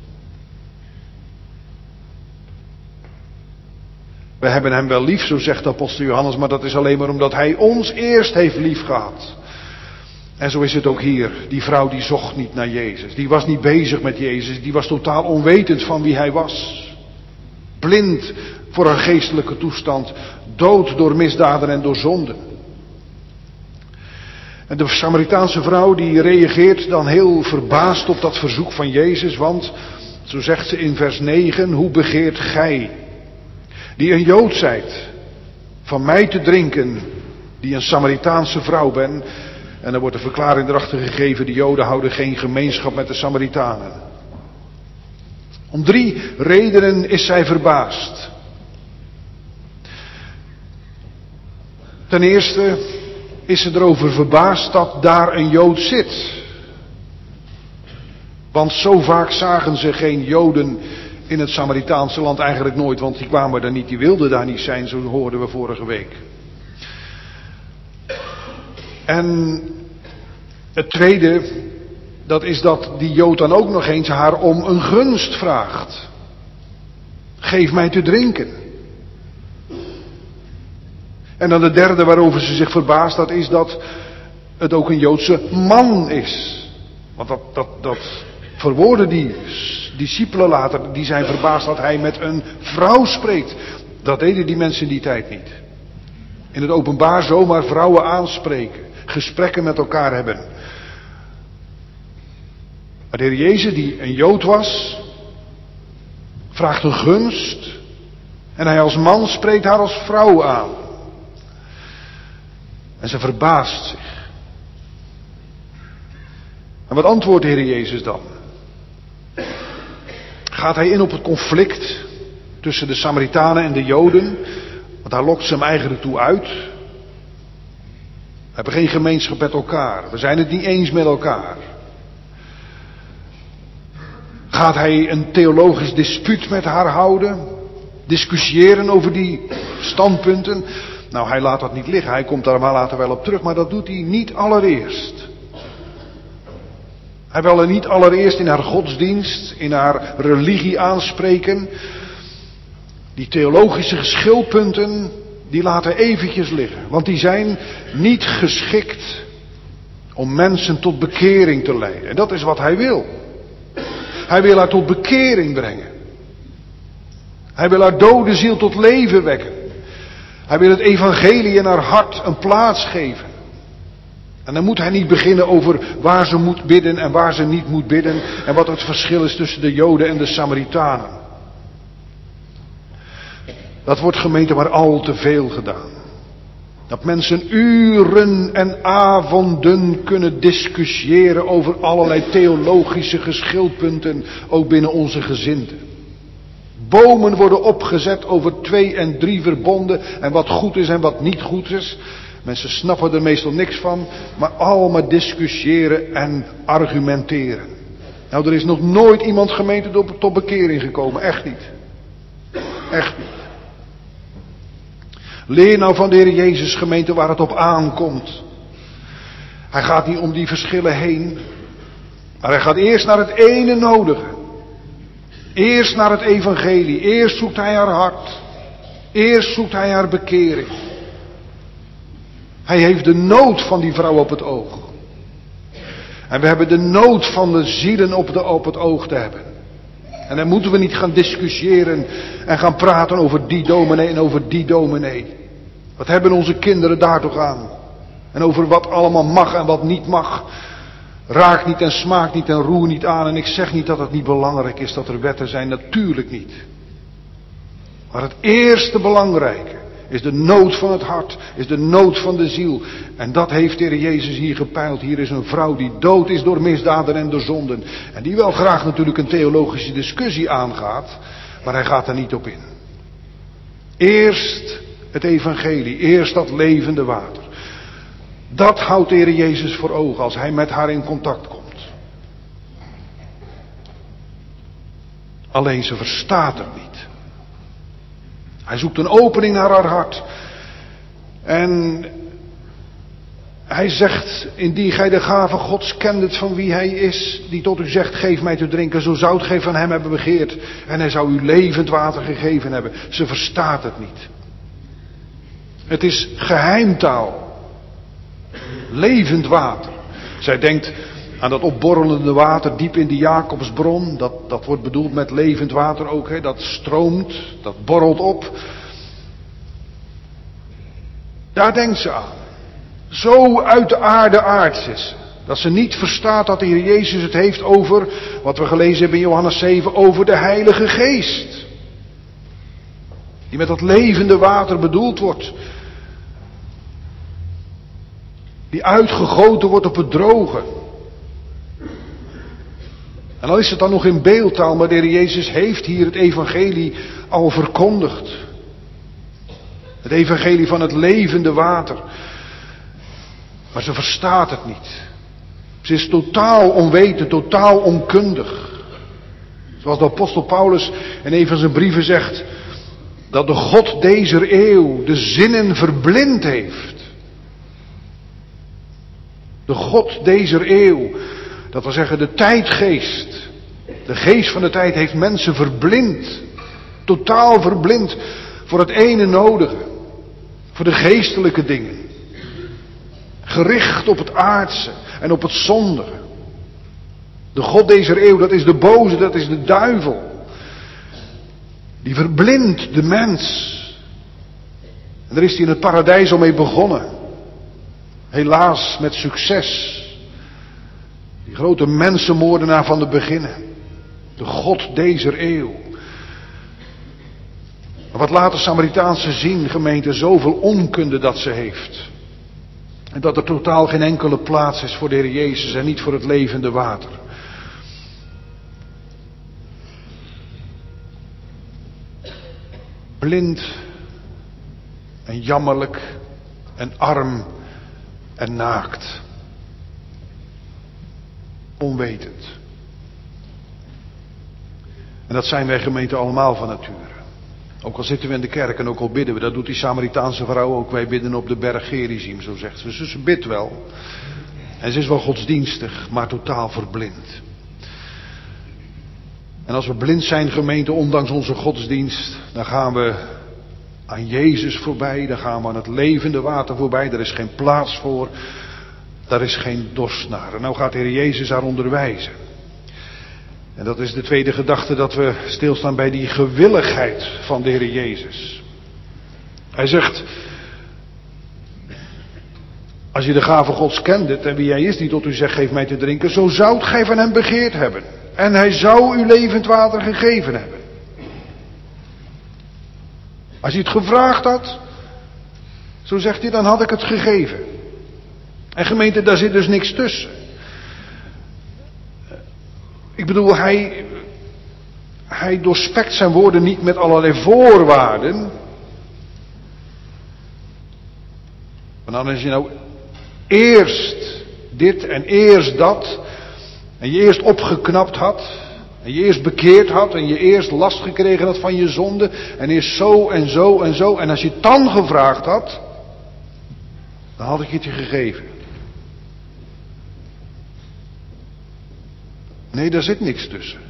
We hebben hem wel lief, zo zegt apostel Johannes, maar dat is alleen maar omdat hij ons eerst heeft lief gehad. En zo is het ook hier. Die vrouw die zocht niet naar Jezus. Die was niet bezig met Jezus. Die was totaal onwetend van wie hij was. Blind voor haar geestelijke toestand. Dood door misdaden en door zonden. En de Samaritaanse vrouw die reageert dan heel verbaasd op dat verzoek van Jezus. Want, zo zegt ze in vers negen, hoe begeert gij, die een Jood zijt, van mij te drinken, die een Samaritaanse vrouw ben. En dan wordt de verklaring erachter gegeven, de Joden houden geen gemeenschap met de Samaritanen. Om drie redenen is zij verbaasd. Ten eerste is ze erover verbaasd dat daar een Jood zit. Want zo vaak zagen ze geen Joden in het Samaritaanse land, eigenlijk nooit, want die kwamen er niet, die wilden daar niet zijn, zo hoorden we vorige week. En het tweede, dat is dat die Jood dan ook nog eens haar om een gunst vraagt. Geef mij te drinken. En dan de derde waarover ze zich verbaast, dat is dat het ook een Joodse man is. Want dat, dat, dat verwoorden die discipelen later, die zijn verbaasd dat hij met een vrouw spreekt. Dat deden die mensen in die tijd niet. In het openbaar zomaar vrouwen aanspreken. Gesprekken met elkaar hebben. Maar de Heer Jezus, die een Jood was, vraagt een gunst. En hij als man spreekt haar als vrouw aan. En ze verbaast zich. En wat antwoordt de Heer Jezus dan? Gaat hij in op het conflict tussen de Samaritanen en de Joden? Want daar lokt ze hem eigenlijk toe uit. We hebben geen gemeenschap met elkaar. We zijn het niet eens met elkaar. Gaat hij een theologisch dispuut met haar houden? Discussiëren over die standpunten? Nou, hij laat dat niet liggen. Hij komt daar maar later wel op terug. Maar dat doet hij niet allereerst. Hij wil er niet allereerst in haar godsdienst, in haar religie aanspreken. Die theologische geschilpunten, die laten eventjes liggen. Want die zijn niet geschikt om mensen tot bekering te leiden. En dat is wat hij wil. Hij wil haar tot bekering brengen. Hij wil haar dode ziel tot leven wekken. Hij wil het evangelie in haar hart een plaats geven. En dan moet hij niet beginnen over waar ze moet bidden en waar ze niet moet bidden. En wat het verschil is tussen de Joden en de Samaritanen. Dat wordt gemeente maar al te veel gedaan. Dat mensen uren en avonden kunnen discussiëren over allerlei theologische geschilpunten, ook binnen onze gezinten. Bomen worden opgezet over twee en drie verbonden en wat goed is en wat niet goed is. Mensen snappen er meestal niks van, maar allemaal discussiëren en argumenteren. Nou, er is nog nooit iemand gemeente tot bekering gekomen, echt niet. Echt niet. Leer nou van de Heer Jezus, gemeente, waar het op aankomt. Hij gaat niet om die verschillen heen. Maar hij gaat eerst naar het ene nodige. Eerst naar het evangelie. Eerst zoekt hij haar hart. Eerst zoekt hij haar bekering. Hij heeft de nood van die vrouw op het oog. En we hebben de nood van de zielen op, de, op het oog te hebben. En dan moeten we niet gaan discussiëren en gaan praten over die dominee en over die dominee. Wat hebben onze kinderen daar toch aan? En over wat allemaal mag en wat niet mag. Raak niet en smaak niet en roer niet aan. En ik zeg niet dat het niet belangrijk is dat er wetten zijn. Natuurlijk niet. Maar het eerste belangrijke is de nood van het hart. Is de nood van de ziel. En dat heeft de Heer Jezus hier gepeild. Hier is een vrouw die dood is door misdaden en door zonden. En die wel graag natuurlijk een theologische discussie aangaat. Maar hij gaat er niet op in. Eerst het evangelie. Eerst dat levende water. Dat houdt de Heer Jezus voor ogen als hij met haar in contact komt. Alleen ze verstaat het niet. Hij zoekt een opening naar haar hart. En hij zegt, indien gij de gave Gods kendet van wie hij is, die tot u zegt, geef mij te drinken, zo zoudt gij van hem hebben begeerd. En hij zou u levend water gegeven hebben. Ze verstaat het niet. Het is geheimtaal. Levend water. Zij denkt aan dat opborrelende water diep in de Jacobsbron. Dat, dat wordt bedoeld met levend water ook. Hè? Dat stroomt, dat borrelt op. Daar denkt ze aan. Zo uit de aarde aards is ze. Dat ze niet verstaat dat de Heer Jezus het heeft over, wat we gelezen hebben in Johannes zeven, over de Heilige Geest. Die met dat levende water bedoeld wordt. Die uitgegoten wordt op het droge. En al is het dan nog in beeldtaal, maar de Heer Jezus heeft hier het evangelie al verkondigd. Het evangelie van het levende water. Maar ze verstaat het niet. Ze is totaal onwetend, totaal onkundig. Zoals de apostel Paulus in een van zijn brieven zegt, dat de God deze eeuw de zinnen verblind heeft. De God deze eeuw, dat wil zeggen de tijdgeest. De geest van de tijd heeft mensen verblind. Totaal verblind voor het ene nodige. Voor de geestelijke dingen. Gericht op het aardse en op het zondige. De God deze eeuw, dat is de boze, dat is de duivel. Die verblindt de mens. En daar is hij in het paradijs al mee begonnen. Helaas met succes. Die grote mensenmoordenaar van de beginnen. De God deze eeuw. Maar wat laat de Samaritaanse zien, gemeente, zoveel onkunde dat ze heeft. En dat er totaal geen enkele plaats is voor de Heer Jezus en niet voor het levende water. Blind en jammerlijk en arm en naakt. Onwetend. En dat zijn wij gemeente allemaal van nature. Ook al zitten we in de kerk en ook al bidden we, dat doet die Samaritaanse vrouw ook. Wij bidden op de berg Gerizim, zo zegt ze. Ze bidt wel. En ze is wel godsdienstig, maar totaal verblind. En als we blind zijn, gemeente, ondanks onze godsdienst, dan gaan we aan Jezus voorbij. Dan gaan we aan het levende water voorbij. Daar is geen plaats voor. Daar is geen dorst naar. En nou gaat de Heer Jezus haar onderwijzen. En dat is de tweede gedachte, dat we stilstaan bij die gewilligheid van de Heer Jezus. Hij zegt, als je de gave Gods kendet en wie hij is die tot u zegt, geef mij te drinken, zo zoudt gij van hem begeerd hebben. En hij zou u levend water gegeven hebben. Als hij het gevraagd had, zo zegt hij, dan had ik het gegeven. En gemeente, daar zit dus niks tussen. Ik bedoel, hij, hij doorspekt zijn woorden niet met allerlei voorwaarden. Maar dan als je nou eerst dit en eerst dat, en je eerst opgeknapt had, En je eerst bekeerd had en je eerst last gekregen had van je zonde. En eerst zo en zo en zo. En als je het dan gevraagd had, dan had ik het je gegeven. Nee, daar zit niks tussen.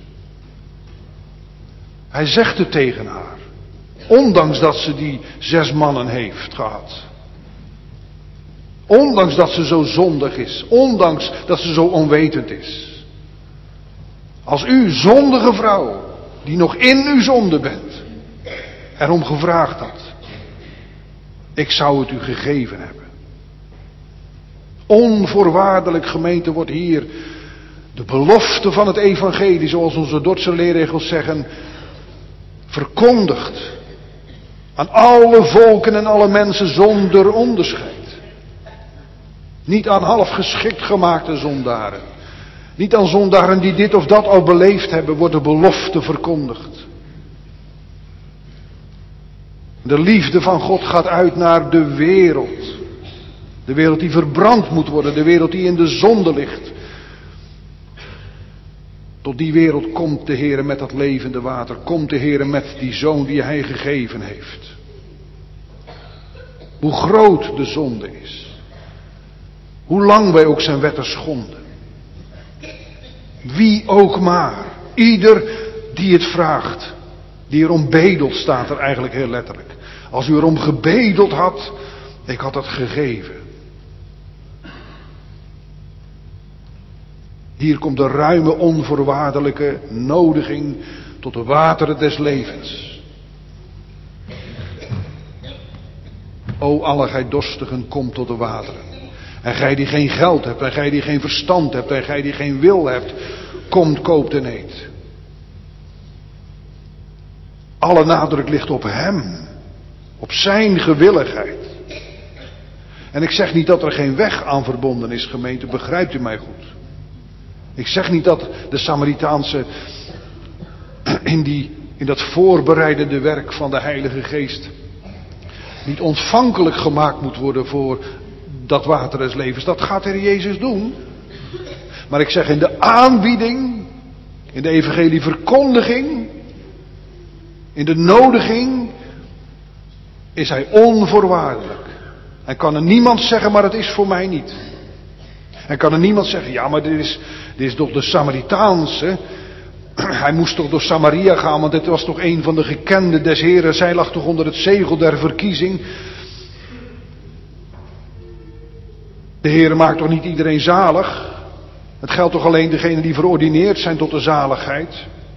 Hij zegt het tegen haar. Ondanks dat ze die zes mannen heeft gehad. Ondanks dat ze zo zondig is. Ondanks dat ze zo onwetend is. Als u, zondige vrouw, die nog in uw zonde bent, erom gevraagd had. Ik zou het u gegeven hebben. Onvoorwaardelijk, gemeente, wordt hier de belofte van het evangelie, zoals onze Dordtse leerregels zeggen, verkondigd. Aan alle volken en alle mensen zonder onderscheid. Niet aan half geschikt gemaakte zondaren. Niet aan zondaren die dit of dat al beleefd hebben, wordt de belofte verkondigd. De liefde van God gaat uit naar de wereld. De wereld die verbrand moet worden, de wereld die in de zonde ligt. Tot die wereld komt de Heer met dat levende water. Komt de Heer met die zoon die hij gegeven heeft. Hoe groot de zonde is. Hoe lang wij ook zijn wetten schonden. Wie ook maar. Ieder die het vraagt. Die erom bedelt, staat er eigenlijk heel letterlijk. Als u erom gebedeld had, ik had het gegeven. Hier komt de ruime, onvoorwaardelijke nodiging tot de wateren des levens. O alle gij dorstigen, kom tot de wateren. En gij die geen geld hebt, en gij die geen verstand hebt, en gij die geen wil hebt, komt, koopt en eet. Alle nadruk ligt op hem. Op zijn gewilligheid. En ik zeg niet dat er geen weg aan verbonden is, gemeente, begrijpt u mij goed. Ik zeg niet dat de Samaritaanse in, die, in dat voorbereidende werk van de Heilige Geest niet ontvankelijk gemaakt moet worden voor dat water des levens. Dat gaat de Heer Jezus doen. Maar ik zeg in de aanbieding, in de evangelieverkondiging, in de nodiging is hij onvoorwaardelijk. Hij kan er niemand zeggen, maar het is voor mij niet. En kan er niemand zeggen, ja maar dit is, dit is toch de Samaritaanse. Hij moest toch door Samaria gaan, want dit was toch een van de gekenden des Heren. Zij lag toch onder het zegel der verkiezing. De Heer maakt toch niet iedereen zalig. Het geldt toch alleen degenen die verordineerd zijn tot de zaligheid.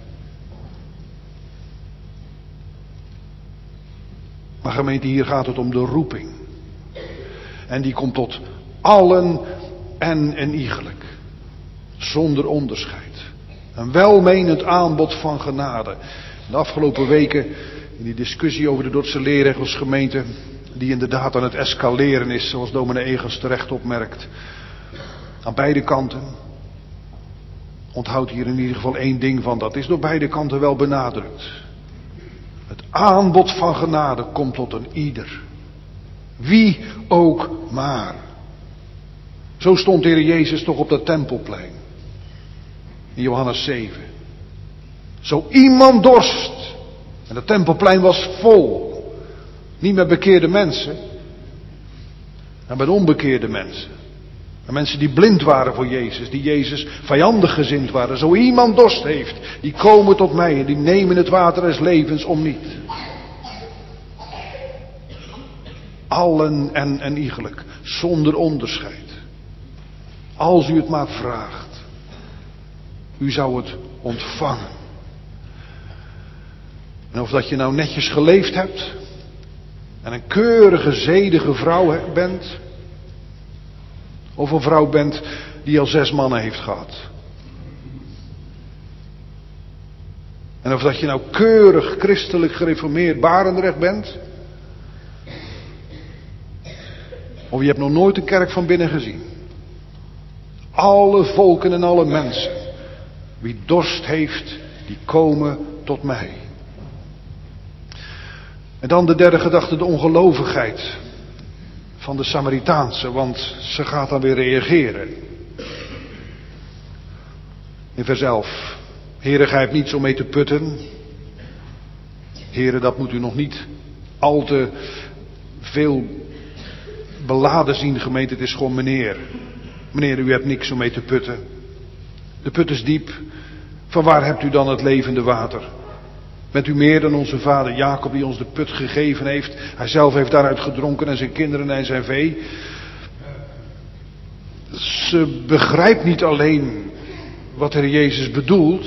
Maar gemeente, hier gaat het om de roeping. En die komt tot allen en en iegelijk. Zonder onderscheid. Een welmenend aanbod van genade. De afgelopen weken in die discussie over de Dordtse leerregels, gemeente, die inderdaad aan het escaleren is, zoals dominee Egels terecht opmerkt. Aan beide kanten. Onthoud hier in ieder geval één ding van, dat is door beide kanten wel benadrukt. Het aanbod van genade komt tot een ieder. Wie ook maar. Zo stond de Heer Jezus toch op dat tempelplein. In Johannes zeven. Zo iemand dorst. En dat tempelplein was vol. Niet met bekeerde mensen. Maar met onbekeerde mensen. En mensen die blind waren voor Jezus. Die Jezus vijandig gezind waren. Zo iemand dorst heeft. Die komen tot mij. En die nemen het water des levens om niet. Allen en, en iegelijk. Zonder onderscheid. Als u het maar vraagt. U zou het ontvangen. En of dat je nou netjes geleefd hebt. En een keurige, zedige vrouw bent. Of een vrouw bent die al zes mannen heeft gehad. En of dat je nou keurig christelijk gereformeerd Barendrecht bent. Of je hebt nog nooit de kerk van binnen gezien. Alle volken en alle mensen. Wie dorst heeft, die komen tot mij. En dan de derde gedachte, de ongelovigheid van de Samaritaanse, want ze gaat dan weer reageren. In vers elf. Heere, gij hebt niets om mee te putten. Heere, dat moet u nog niet al te veel beladen zien, gemeente. Het is gewoon meneer. Meneer, u hebt niks om mee te putten. De put is diep. Van waar hebt u dan het levende water? Bent u meer dan onze vader Jacob die ons de put gegeven heeft? Hij zelf heeft daaruit gedronken en zijn kinderen en zijn vee. Ze begrijpt niet alleen wat de Heer Jezus bedoelt.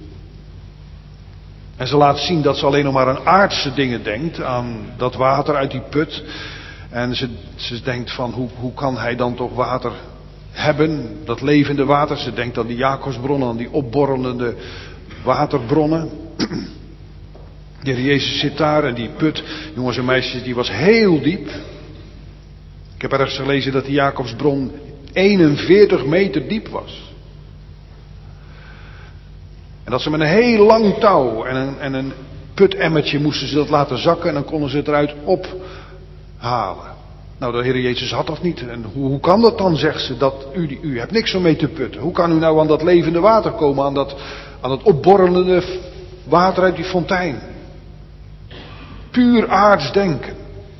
En ze laat zien dat ze alleen nog maar aan aardse dingen denkt. Aan dat water uit die put. En ze, ze denkt van hoe, hoe kan hij dan toch water hebben? Dat levende water. Ze denkt aan die Jacobsbronnen, aan die opborrelende waterbronnen. De Heer Jezus zit daar en die put, jongens en meisjes, die was heel diep. Ik heb ergens gelezen dat die Jacobsbron eenenveertig meter diep was. En dat ze met een heel lang touw en een, en een putemmertje moesten ze dat laten zakken en dan konden ze het eruit ophalen. Nou, de Heer Jezus had dat niet. En hoe, hoe kan dat dan, zegt ze, dat u, u hebt niks om mee te putten. Hoe kan u nou aan dat levende water komen, aan dat, aan dat opborrelende water uit die fontein? Puur aards denken.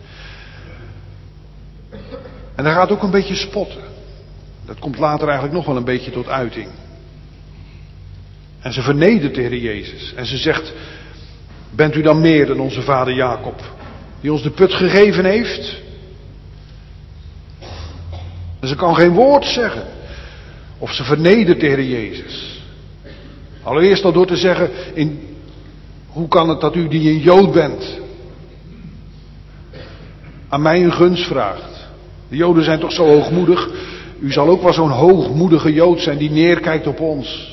En hij gaat ook een beetje spotten. Dat komt later eigenlijk nog wel een beetje tot uiting. En ze vernedert de Heer Jezus. En ze zegt, bent u dan meer dan onze vader Jacob, die ons de put gegeven heeft? En ze kan geen woord zeggen. Of ze vernedert de Heer Jezus. Allereerst al door te zeggen, in, hoe kan het dat u die een Jood bent, aan mij een gunst vraagt? De Joden zijn toch zo hoogmoedig. U zal ook wel zo'n hoogmoedige Jood zijn die neerkijkt op ons.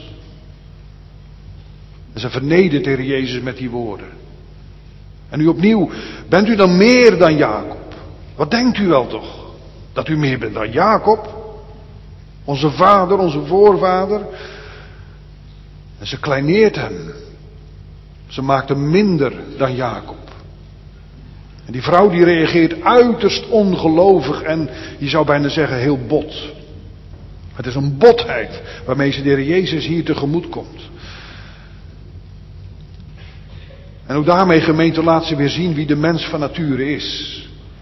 En ze vernedert de Heer Jezus met die woorden. En nu opnieuw, bent u dan meer dan Jacob? Wat denkt u wel toch? Dat u meer bent dan Jacob? Onze vader, onze voorvader. En ze kleineert hem. Ze maakt hem minder dan Jacob. En die vrouw die reageert uiterst ongelovig en je zou bijna zeggen heel bot. Het is een botheid waarmee ze de Heer Jezus hier tegemoet komt. En ook daarmee, gemeente, laat ze weer zien wie de mens van nature is.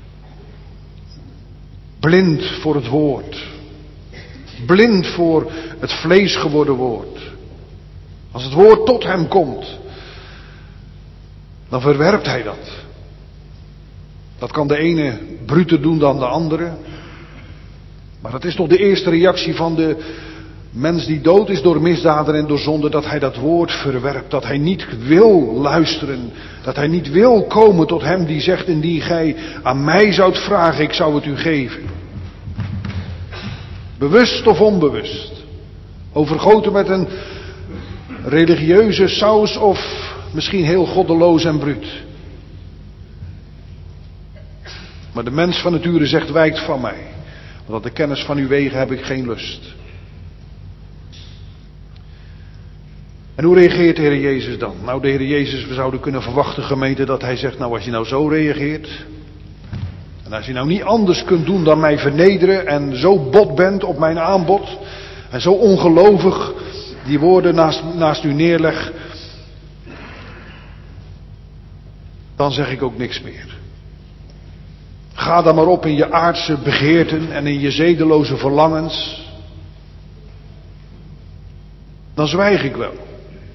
Blind voor het woord. Blind voor het vlees geworden woord. Als het woord tot hem komt, dan verwerpt hij dat. Dat kan de ene bruter doen dan de andere. Maar dat is toch de eerste reactie van de mens die dood is door misdaden en door zonde, dat hij dat woord verwerpt. Dat hij niet wil luisteren. Dat hij niet wil komen tot hem die zegt, indien gij aan mij zoudt vragen, ik zou het u geven. Bewust of onbewust. Overgoten met een religieuze saus of misschien heel goddeloos en bruut. Maar de mens van nature zegt, wijkt van mij. Want de kennis van uw wegen heb ik geen lust. En hoe reageert de Heer Jezus dan? Nou, de Heer Jezus, we zouden kunnen verwachten, gemeente, dat hij zegt, nou als je nou zo reageert. En als je nou niet anders kunt doen dan mij vernederen en zo bot bent op mijn aanbod. En zo ongelovig die woorden naast, naast u neerleg. Dan zeg ik ook niks meer. Ga dan maar op in je aardse begeerten en in je zedeloze verlangens. Dan zwijg ik wel.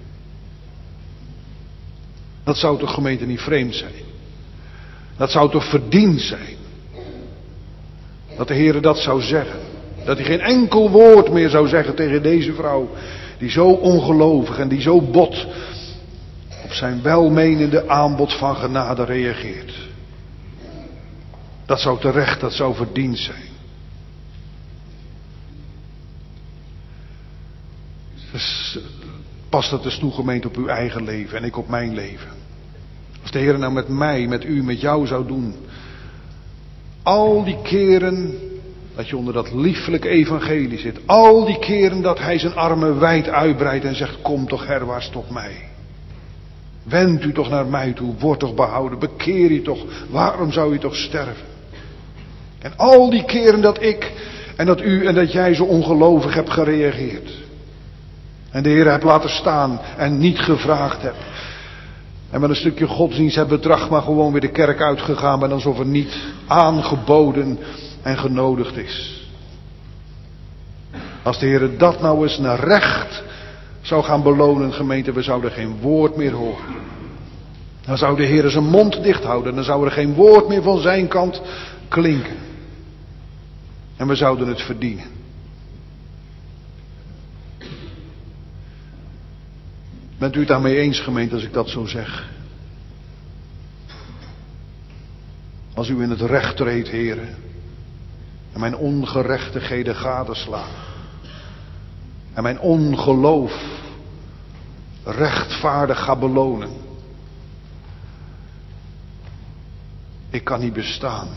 Dat zou toch, gemeente, niet vreemd zijn? Dat zou toch verdiend zijn? Dat de Heer dat zou zeggen. Dat hij geen enkel woord meer zou zeggen tegen deze vrouw. Die zo ongelovig en die zo bot op zijn welmenende aanbod van genade reageert. Dat zou terecht, dat zou verdiend zijn. Dus pas dat eens toe, gemeente, op uw eigen leven en ik op mijn leven. Als de Heer nou met mij, met u, met jou zou doen. Al die keren dat je onder dat liefelijke evangelie zit. Al die keren dat hij zijn armen wijd uitbreidt en zegt, kom toch herwaarts tot mij. Wend u toch naar mij toe, word toch behouden, bekeer u toch. Waarom zou u toch sterven? En al die keren dat ik en dat u en dat jij zo ongelovig hebt gereageerd. En de Heer hebt laten staan en niet gevraagd hebt. En met een stukje godsdienst hebt betracht, maar gewoon weer de kerk uitgegaan bent alsof er niet aangeboden en genodigd is. Als de Heer dat nou eens naar recht zou gaan belonen, gemeente, we zouden geen woord meer horen. Dan zou de Heer zijn mond dicht houden, dan zou er geen woord meer van zijn kant klinken. En we zouden het verdienen. Bent u het daarmee eens, gemeente, als ik dat zo zeg? Als u in het recht treedt, heren, en mijn ongerechtigheden gadeslaan, en mijn ongeloof rechtvaardig gaat belonen. Ik kan niet bestaan.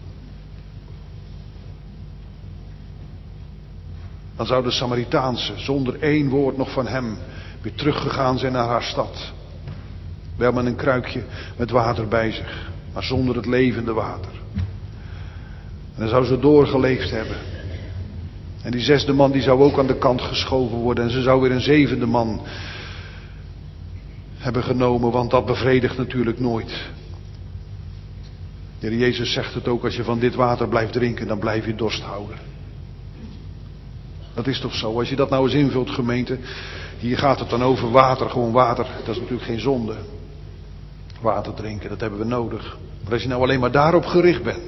Dan zou de Samaritaanse zonder één woord nog van hem weer teruggegaan zijn naar haar stad. Wel met een kruikje met water bij zich, maar zonder het levende water. En dan zou ze doorgeleefd hebben. En die zesde man die zou ook aan de kant geschoven worden. En ze zou weer een zevende man hebben genomen, want dat bevredigt natuurlijk nooit. De Heer Jezus zegt het ook, als je van dit water blijft drinken, dan blijf je dorst houden. Dat is toch zo, als je dat nou eens invult, gemeente. Hier gaat het dan over water, gewoon water. Dat is natuurlijk geen zonde. Water drinken, dat hebben we nodig. Maar als je nou alleen maar daarop gericht bent.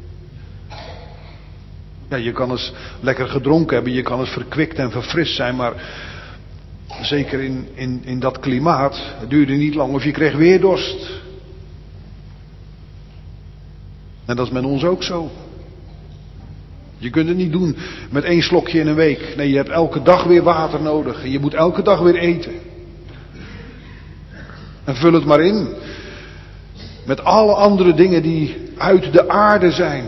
Ja, je kan eens lekker gedronken hebben, je kan eens verkwikt en verfrist zijn, maar zeker in, in, in dat klimaat, het duurde niet lang of je kreeg weer dorst. En dat is met ons ook zo. Je kunt het niet doen met één slokje in een week. Nee, je hebt elke dag weer water nodig. En je moet elke dag weer eten. En vul het maar in. Met alle andere dingen die uit de aarde zijn.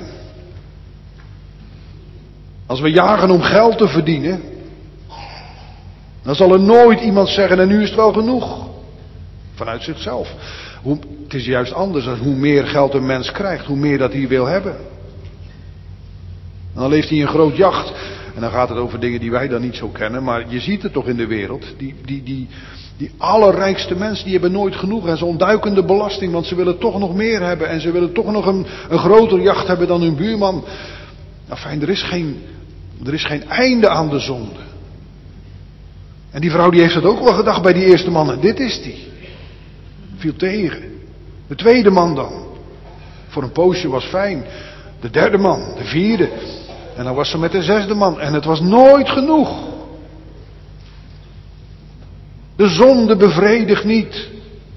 Als we jagen om geld te verdienen, dan zal er nooit iemand zeggen, en nu is het wel genoeg. Vanuit zichzelf. Hoe, het is juist anders. Hoe meer geld een mens krijgt, hoe meer dat hij wil hebben. En dan leeft hij in een groot jacht. En dan gaat het over dingen die wij dan niet zo kennen. Maar je ziet het toch in de wereld. Die, die, die, die allerrijkste mensen, die hebben nooit genoeg. En ze ontduiken de belasting, want ze willen toch nog meer hebben. En ze willen toch nog een, een groter jacht hebben dan hun buurman. Nou fijn, er is geen, er is geen einde aan de zonde. En die vrouw die heeft dat ook wel gedacht bij die eerste man. En dit is die. Viel tegen. De tweede man dan. Voor een poosje was fijn. De derde man, de vierde. En dan was ze met de zesde man. En het was nooit genoeg. De zonde bevredigt niet.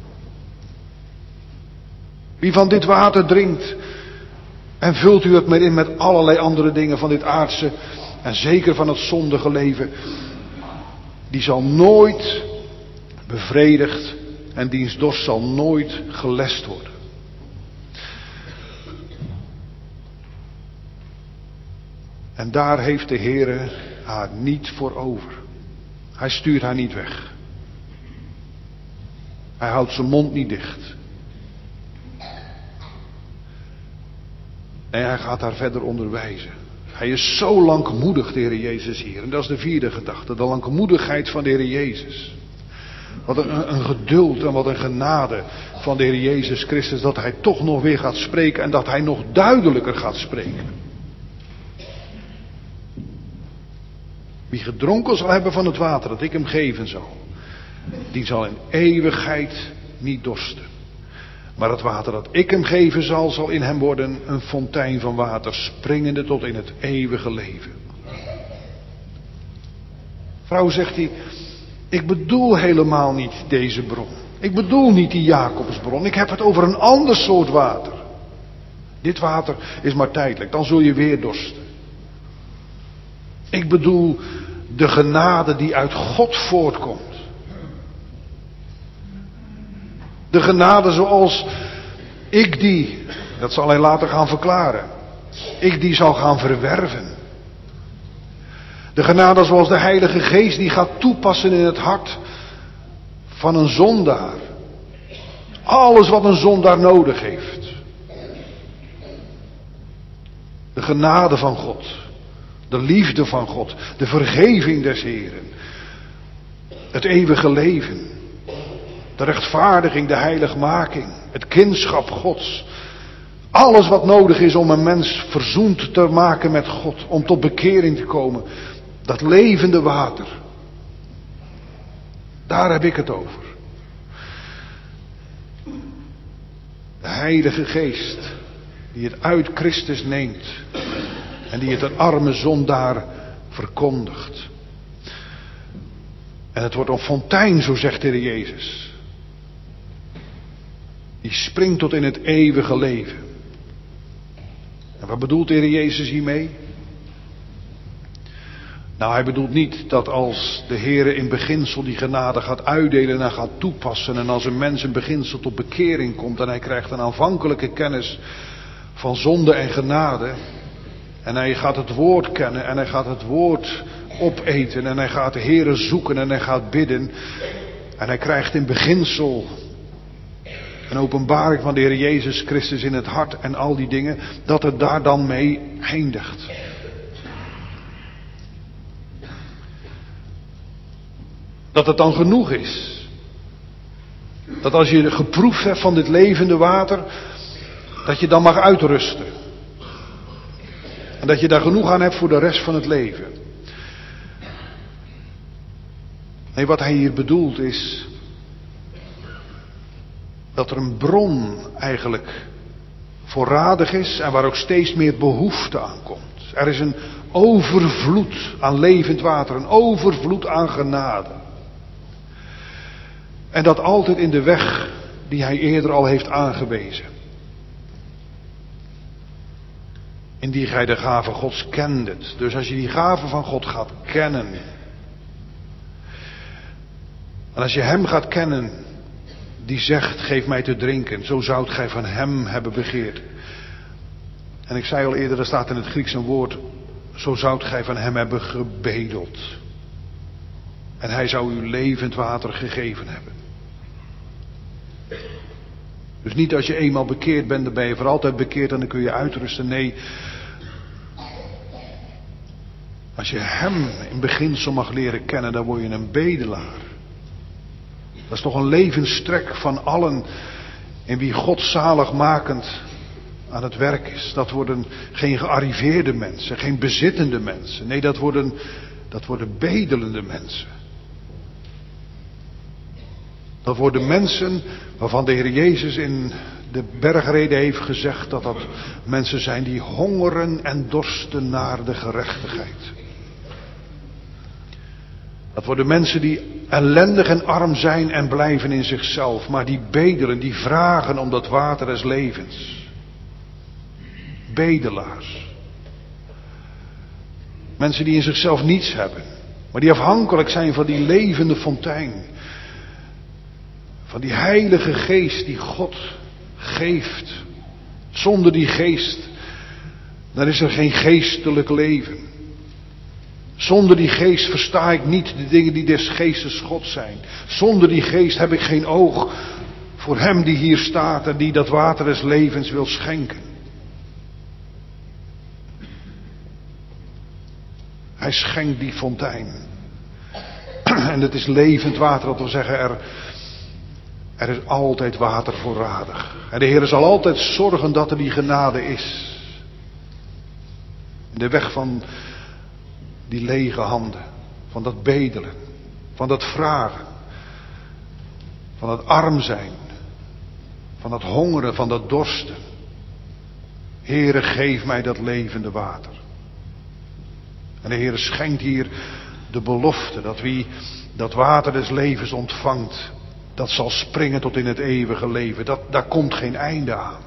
Wie van dit water drinkt. En vult u het maar in met allerlei andere dingen van dit aardse. En zeker van het zondige leven. Die zal nooit bevredigd. En diens dorst zal nooit gelest worden. En daar heeft de Heere haar niet voor over. Hij stuurt haar niet weg. Hij houdt zijn mond niet dicht. En hij gaat haar verder onderwijzen. Hij is zo langmoedig, de Heer Jezus hier. En dat is de vierde gedachte. De langmoedigheid van de Heer Jezus. Wat een, een geduld en wat een genade van de Heer Jezus Christus. Dat hij toch nog weer gaat spreken. En dat hij nog duidelijker gaat spreken. Wie gedronken zal hebben van het water dat ik hem geven zal. Die zal in eeuwigheid niet dorsten. Maar het water dat ik hem geven zal, zal in hem worden een fontein van water, springende tot in het eeuwige leven. Vrouw, zegt hij, ik bedoel helemaal niet deze bron. Ik bedoel niet die Jacobsbron. Ik heb het over een ander soort water. Dit water is maar tijdelijk, dan zul je weer dorsten. Ik bedoel de genade die uit God voortkomt. De genade zoals ik die, dat zal hij later gaan verklaren, ik die zal gaan verwerven. De genade zoals de Heilige Geest die gaat toepassen in het hart van een zondaar. Alles wat een zondaar nodig heeft. De genade van God. De liefde van God. De vergeving des Heren. Het eeuwige leven. De rechtvaardiging, de heiligmaking. Het kindschap Gods. Alles wat nodig is om een mens verzoend te maken met God. Om tot bekering te komen. Dat levende water. Daar heb ik het over. De Heilige Geest. Die het uit Christus neemt. En die het een arme zondaar verkondigt. En het wordt een fontein, zo zegt de Heer Jezus. Die springt tot in het eeuwige leven. En wat bedoelt de Heer Jezus hiermee? Nou, hij bedoelt niet dat als de Heer in beginsel die genade gaat uitdelen en gaat toepassen. En als een mens in beginsel tot bekering komt en hij krijgt een aanvankelijke kennis van zonde en genade. En hij gaat het woord kennen en hij gaat het woord opeten en hij gaat de Heere zoeken en hij gaat bidden. En hij krijgt in beginsel een openbaring van de Heer Jezus Christus in het hart en al die dingen, dat het daar dan mee eindigt. Dat het dan genoeg is. Dat als je geproefd hebt van dit levende water, dat je dan mag uitrusten. En dat je daar genoeg aan hebt voor de rest van het leven. Nee, wat hij hier bedoelt is dat er een bron eigenlijk voorradig is en waar ook steeds meer behoefte aan komt. Er is een overvloed aan levend water, een overvloed aan genade. En dat altijd in de weg die hij eerder al heeft aangewezen. In die gij de gave Gods kendet. Dus als je die gave van God gaat kennen. En als je hem gaat kennen. Die zegt, geef mij te drinken. Zo zoudt gij van hem hebben begeerd. En ik zei al eerder, er staat in het Grieks een woord. Zo zoudt gij van hem hebben gebedeld. En hij zou u levend water gegeven hebben. Dus niet als je eenmaal bekeerd bent, dan ben je voor altijd bekeerd en dan kun je uitrusten. Nee. Als je hem in beginsel mag leren kennen, dan word je een bedelaar. Dat is toch een levenstrek van allen in wie God zaligmakend aan het werk is. Dat worden geen gearriveerde mensen, geen bezittende mensen. Nee, dat worden, dat worden bedelende mensen. Dat worden mensen waarvan de Heer Jezus in de bergrede heeft gezegd dat dat mensen zijn die hongeren en dorsten naar de gerechtigheid. Dat worden mensen die ellendig en arm zijn en blijven in zichzelf, maar die bedelen, die vragen om dat water des levens. Bedelaars. Mensen die in zichzelf niets hebben, maar die afhankelijk zijn van die levende fontein. Van die heilige geest die God geeft. Zonder die geest, dan is er geen geestelijk leven. Zonder die geest versta ik niet de dingen die des geestes God zijn. Zonder die geest heb ik geen oog voor hem die hier staat en die dat water des levens wil schenken. Hij schenkt die fontein. En het is levend water, dat wil zeggen er... Er is altijd water voorradig. En de Heer zal altijd zorgen dat er die genade is. In de weg van die lege handen. Van dat bedelen. Van dat vragen. Van dat arm zijn. Van dat hongeren, van dat dorsten. Heere, geef mij dat levende water. En de Heer schenkt hier de belofte dat wie dat water des levens ontvangt, dat zal springen tot in het eeuwige leven. Dat, daar komt geen einde aan.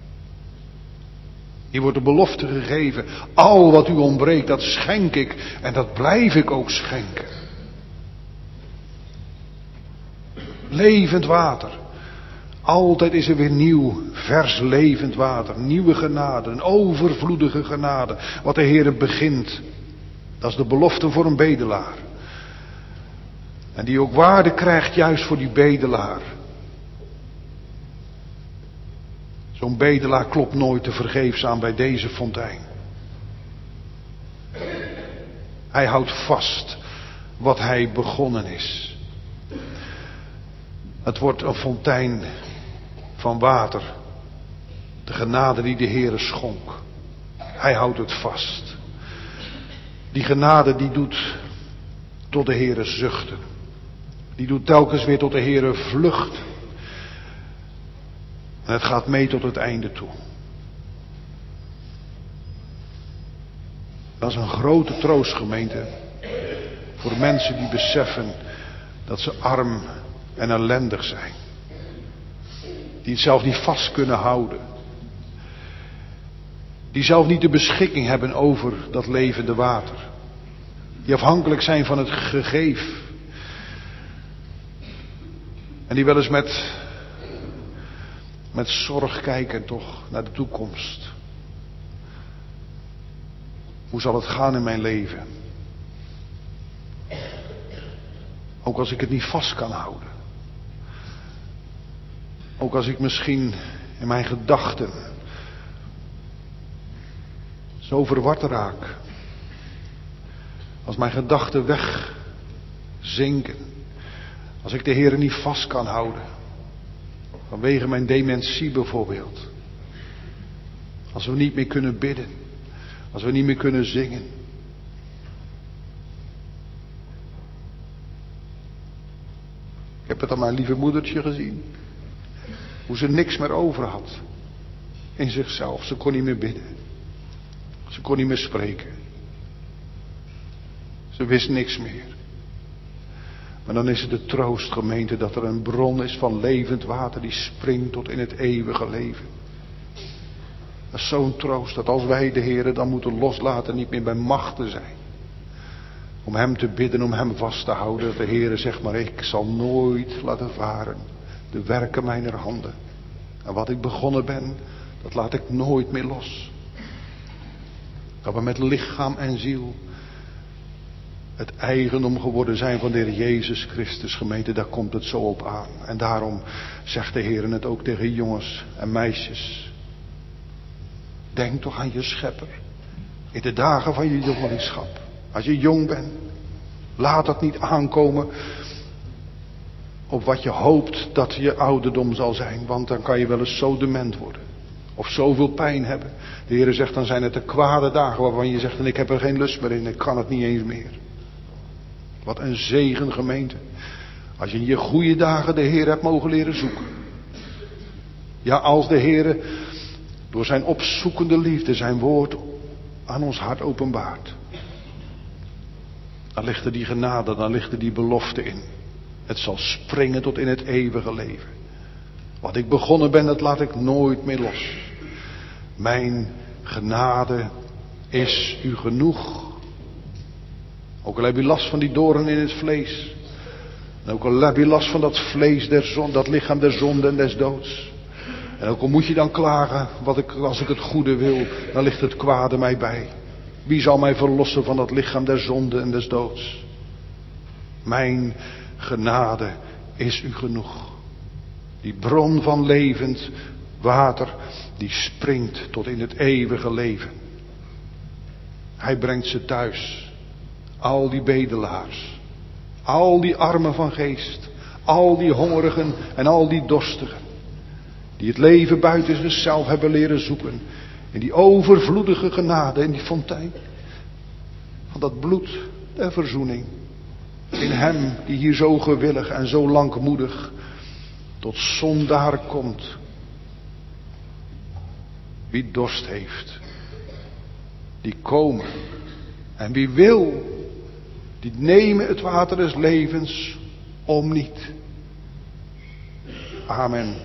Hier wordt de belofte gegeven. Al wat u ontbreekt, dat schenk ik. En dat blijf ik ook schenken. Levend water. Altijd is er weer nieuw, vers levend water. Nieuwe genade, een overvloedige genade. Wat de Heer begint. Dat is de belofte voor een bedelaar. En die ook waarde krijgt juist voor die bedelaar. Zo'n bedelaar klopt nooit te vergeefs aan bij deze fontein. Hij houdt vast wat hij begonnen is. Het wordt een fontein van water. De genade die de Heere schonk. Hij houdt het vast. Die genade die doet tot de Heere zuchten. Die doet telkens weer tot de Heere vluchten. En het gaat mee tot het einde toe. Dat is een grote troost, gemeente. Voor mensen die beseffen dat ze arm en ellendig zijn. Die het zelf niet vast kunnen houden. Die zelf niet de beschikking hebben over dat levende water. Die afhankelijk zijn van het gegeef. En die wel eens met, met zorg kijken toch naar de toekomst. Hoe zal het gaan in mijn leven? Ook als ik het niet vast kan houden. Ook als ik misschien in mijn gedachten zo verward raak. Als mijn gedachten wegzinken. Als ik de Heer niet vast kan houden. Vanwege mijn dementie bijvoorbeeld. Als we niet meer kunnen bidden. Als we niet meer kunnen zingen. Ik heb het aan mijn lieve moedertje gezien. Hoe ze niks meer over had. In zichzelf. Ze kon niet meer bidden. Ze kon niet meer spreken. Ze wist niks meer. Maar dan is het de troost, gemeente, dat er een bron is van levend water die springt tot in het eeuwige leven. Dat is zo'n troost dat als wij de Heer dan moeten loslaten, niet meer bij machten zijn. Om Hem te bidden, om Hem vast te houden. Dat de Heer zegt, maar ik zal nooit laten varen de werken mijner handen. En wat ik begonnen ben, dat laat ik nooit meer los. Dat we met lichaam en ziel het eigendom geworden zijn van de Heer Jezus Christus, gemeente, daar komt het zo op aan. En daarom zegt de Heer het ook tegen jongens en meisjes. Denk toch aan je schepper. In de dagen van je jongelingschap. Als je jong bent. Laat dat niet aankomen op wat je hoopt dat je ouderdom zal zijn. Want dan kan je wel eens zo dement worden. Of zoveel pijn hebben. De Heer zegt, dan zijn het de kwade dagen waarvan je zegt, en ik heb er geen lust meer in. Ik kan het niet eens meer. Wat een zegen, gemeente. Als je in je goede dagen de Heer hebt mogen leren zoeken. Ja, als de Heer door zijn opzoekende liefde zijn woord aan ons hart openbaart. Dan ligt er die genade, dan ligt er die belofte in. Het zal springen tot in het eeuwige leven. Wat ik begonnen ben, dat laat ik nooit meer los. Mijn genade is u genoeg. Ook al heb je last van die doorn in het vlees. En ook al heb je last van dat vlees der zon, dat lichaam der zonde en des doods. En ook al moet je dan klagen, wat ik, als ik het goede wil, dan ligt het kwade mij bij. Wie zal mij verlossen van dat lichaam der zonde en des doods? Mijn genade is u genoeg. Die bron van levend water, die springt tot in het eeuwige leven. Hij brengt ze thuis. Al die bedelaars. Al die armen van geest. Al die hongerigen en al die dorstigen. Die het leven buiten zichzelf hebben leren zoeken. In die overvloedige genade, in die fontein. Van dat bloed der verzoening. In hem die hier zo gewillig en zo langmoedig tot zondaar komt. Wie dorst heeft. Die komen. En wie wil. Die nemen het water des levens om niet. Amen.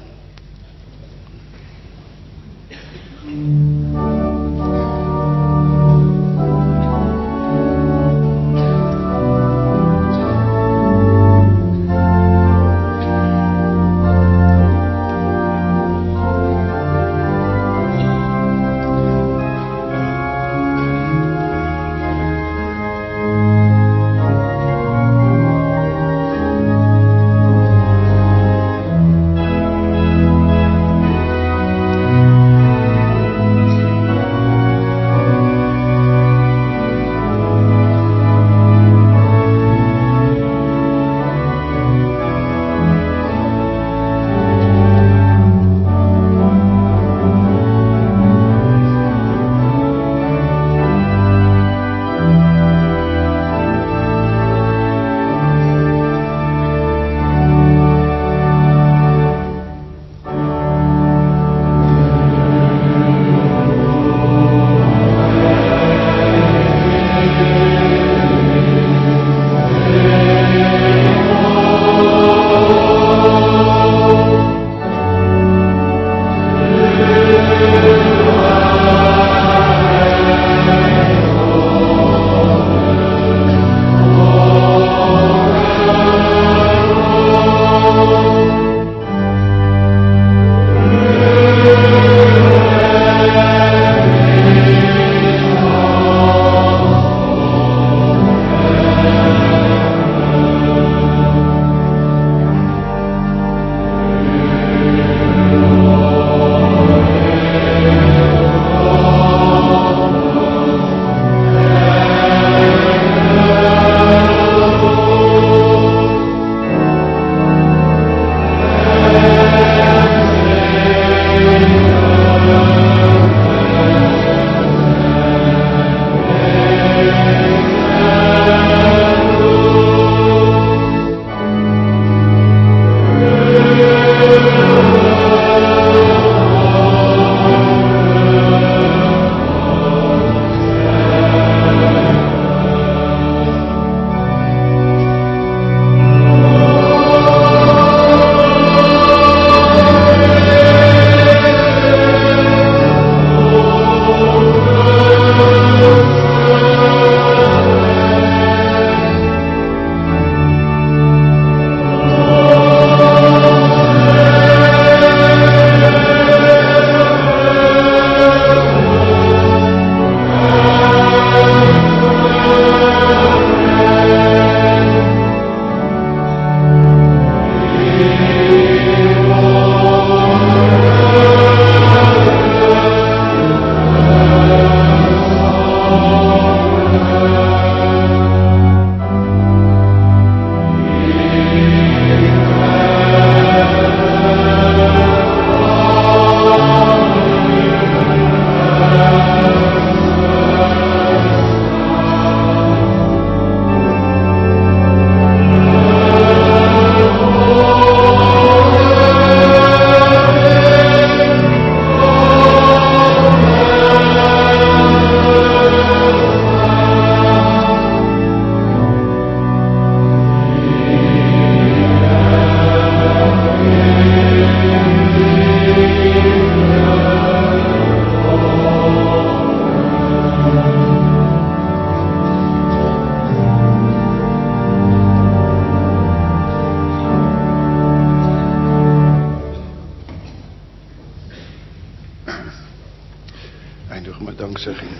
dankzegging.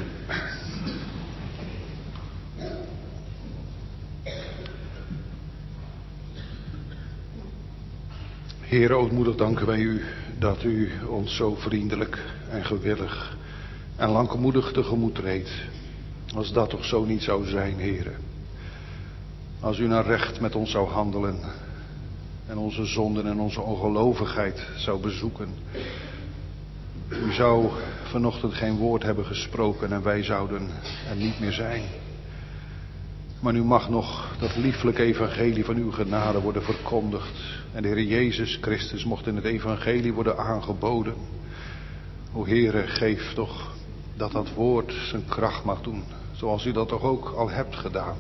Heere, ootmoedig danken wij u dat u ons zo vriendelijk en gewillig en langmoedig tegemoet treedt. Als dat toch zo niet zou zijn, Heere. Als u naar recht met ons zou handelen en onze zonden en onze ongelovigheid zou bezoeken. U zou vanochtend geen woord hebben gesproken en wij zouden er niet meer zijn. Maar nu mag nog dat lieflijke evangelie van uw genade worden verkondigd. En de Heer Jezus Christus mocht in het evangelie worden aangeboden. O Heere, geef toch dat dat woord zijn kracht mag doen. Zoals u dat toch ook al hebt gedaan.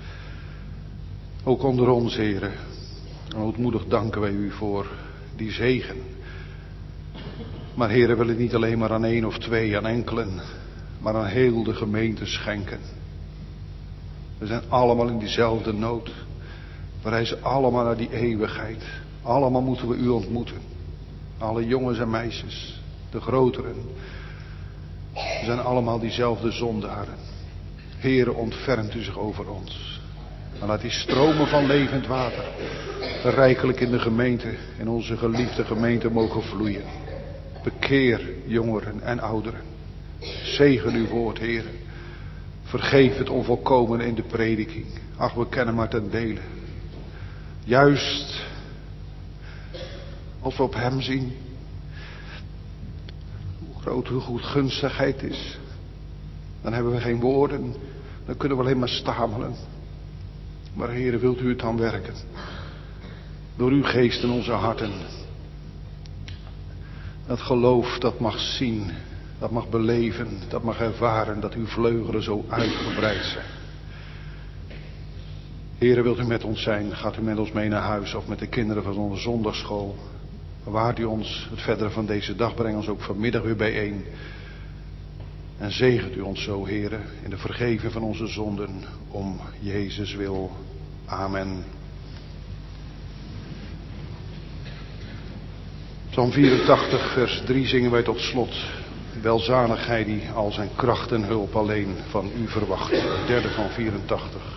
Ook onder ons, Heere. En ootmoedig danken wij u voor die zegen. Maar Heere, wil het niet alleen maar aan één of twee, aan enkelen. Maar aan heel de gemeente schenken. We zijn allemaal in diezelfde nood. We reizen allemaal naar die eeuwigheid. Allemaal moeten we u ontmoeten. Alle jongens en meisjes. De groteren. We zijn allemaal diezelfde zondaren. Heere, ontfermt u zich over ons. En laat die stromen van levend water rijkelijk in de gemeente, in onze geliefde gemeente mogen vloeien. Bekeer jongeren en ouderen. Zegen uw woord, Heere. Vergeef het onvolkomen in de prediking. Ach, we kennen maar ten dele. Juist als we op hem zien hoe groot uw goedgunstigheid is, dan hebben we geen woorden. Dan kunnen we alleen maar stamelen. Maar Heere, wilt u het dan werken? Door uw geest in onze harten. Dat geloof dat mag zien, dat mag beleven, dat mag ervaren, dat uw vleugelen zo uitgebreid zijn. Heere, wilt u met ons zijn? Gaat u met ons mee naar huis of met de kinderen van onze zondagschool? Bewaart u ons het verdere van deze dag, breng ons ook vanmiddag weer bijeen. En zegent u ons zo, Heere, in de vergeving van onze zonden, om Jezus wil. Amen. Psalm vierentachtig, vers drie zingen wij tot slot. Welzalig hij die al zijn kracht en hulp alleen van u verwacht. Het derde van vierentachtig.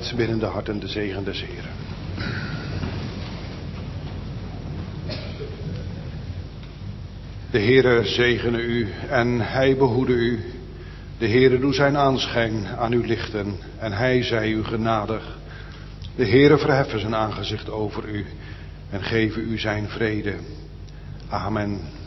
met binnen de harten de zegen des Heren. De Heere zegene u en hij behoede u. De Heere doe zijn aanschijn aan u lichten en hij zij u genadig. De Heere verheffen zijn aangezicht over u en geven u zijn vrede. Amen.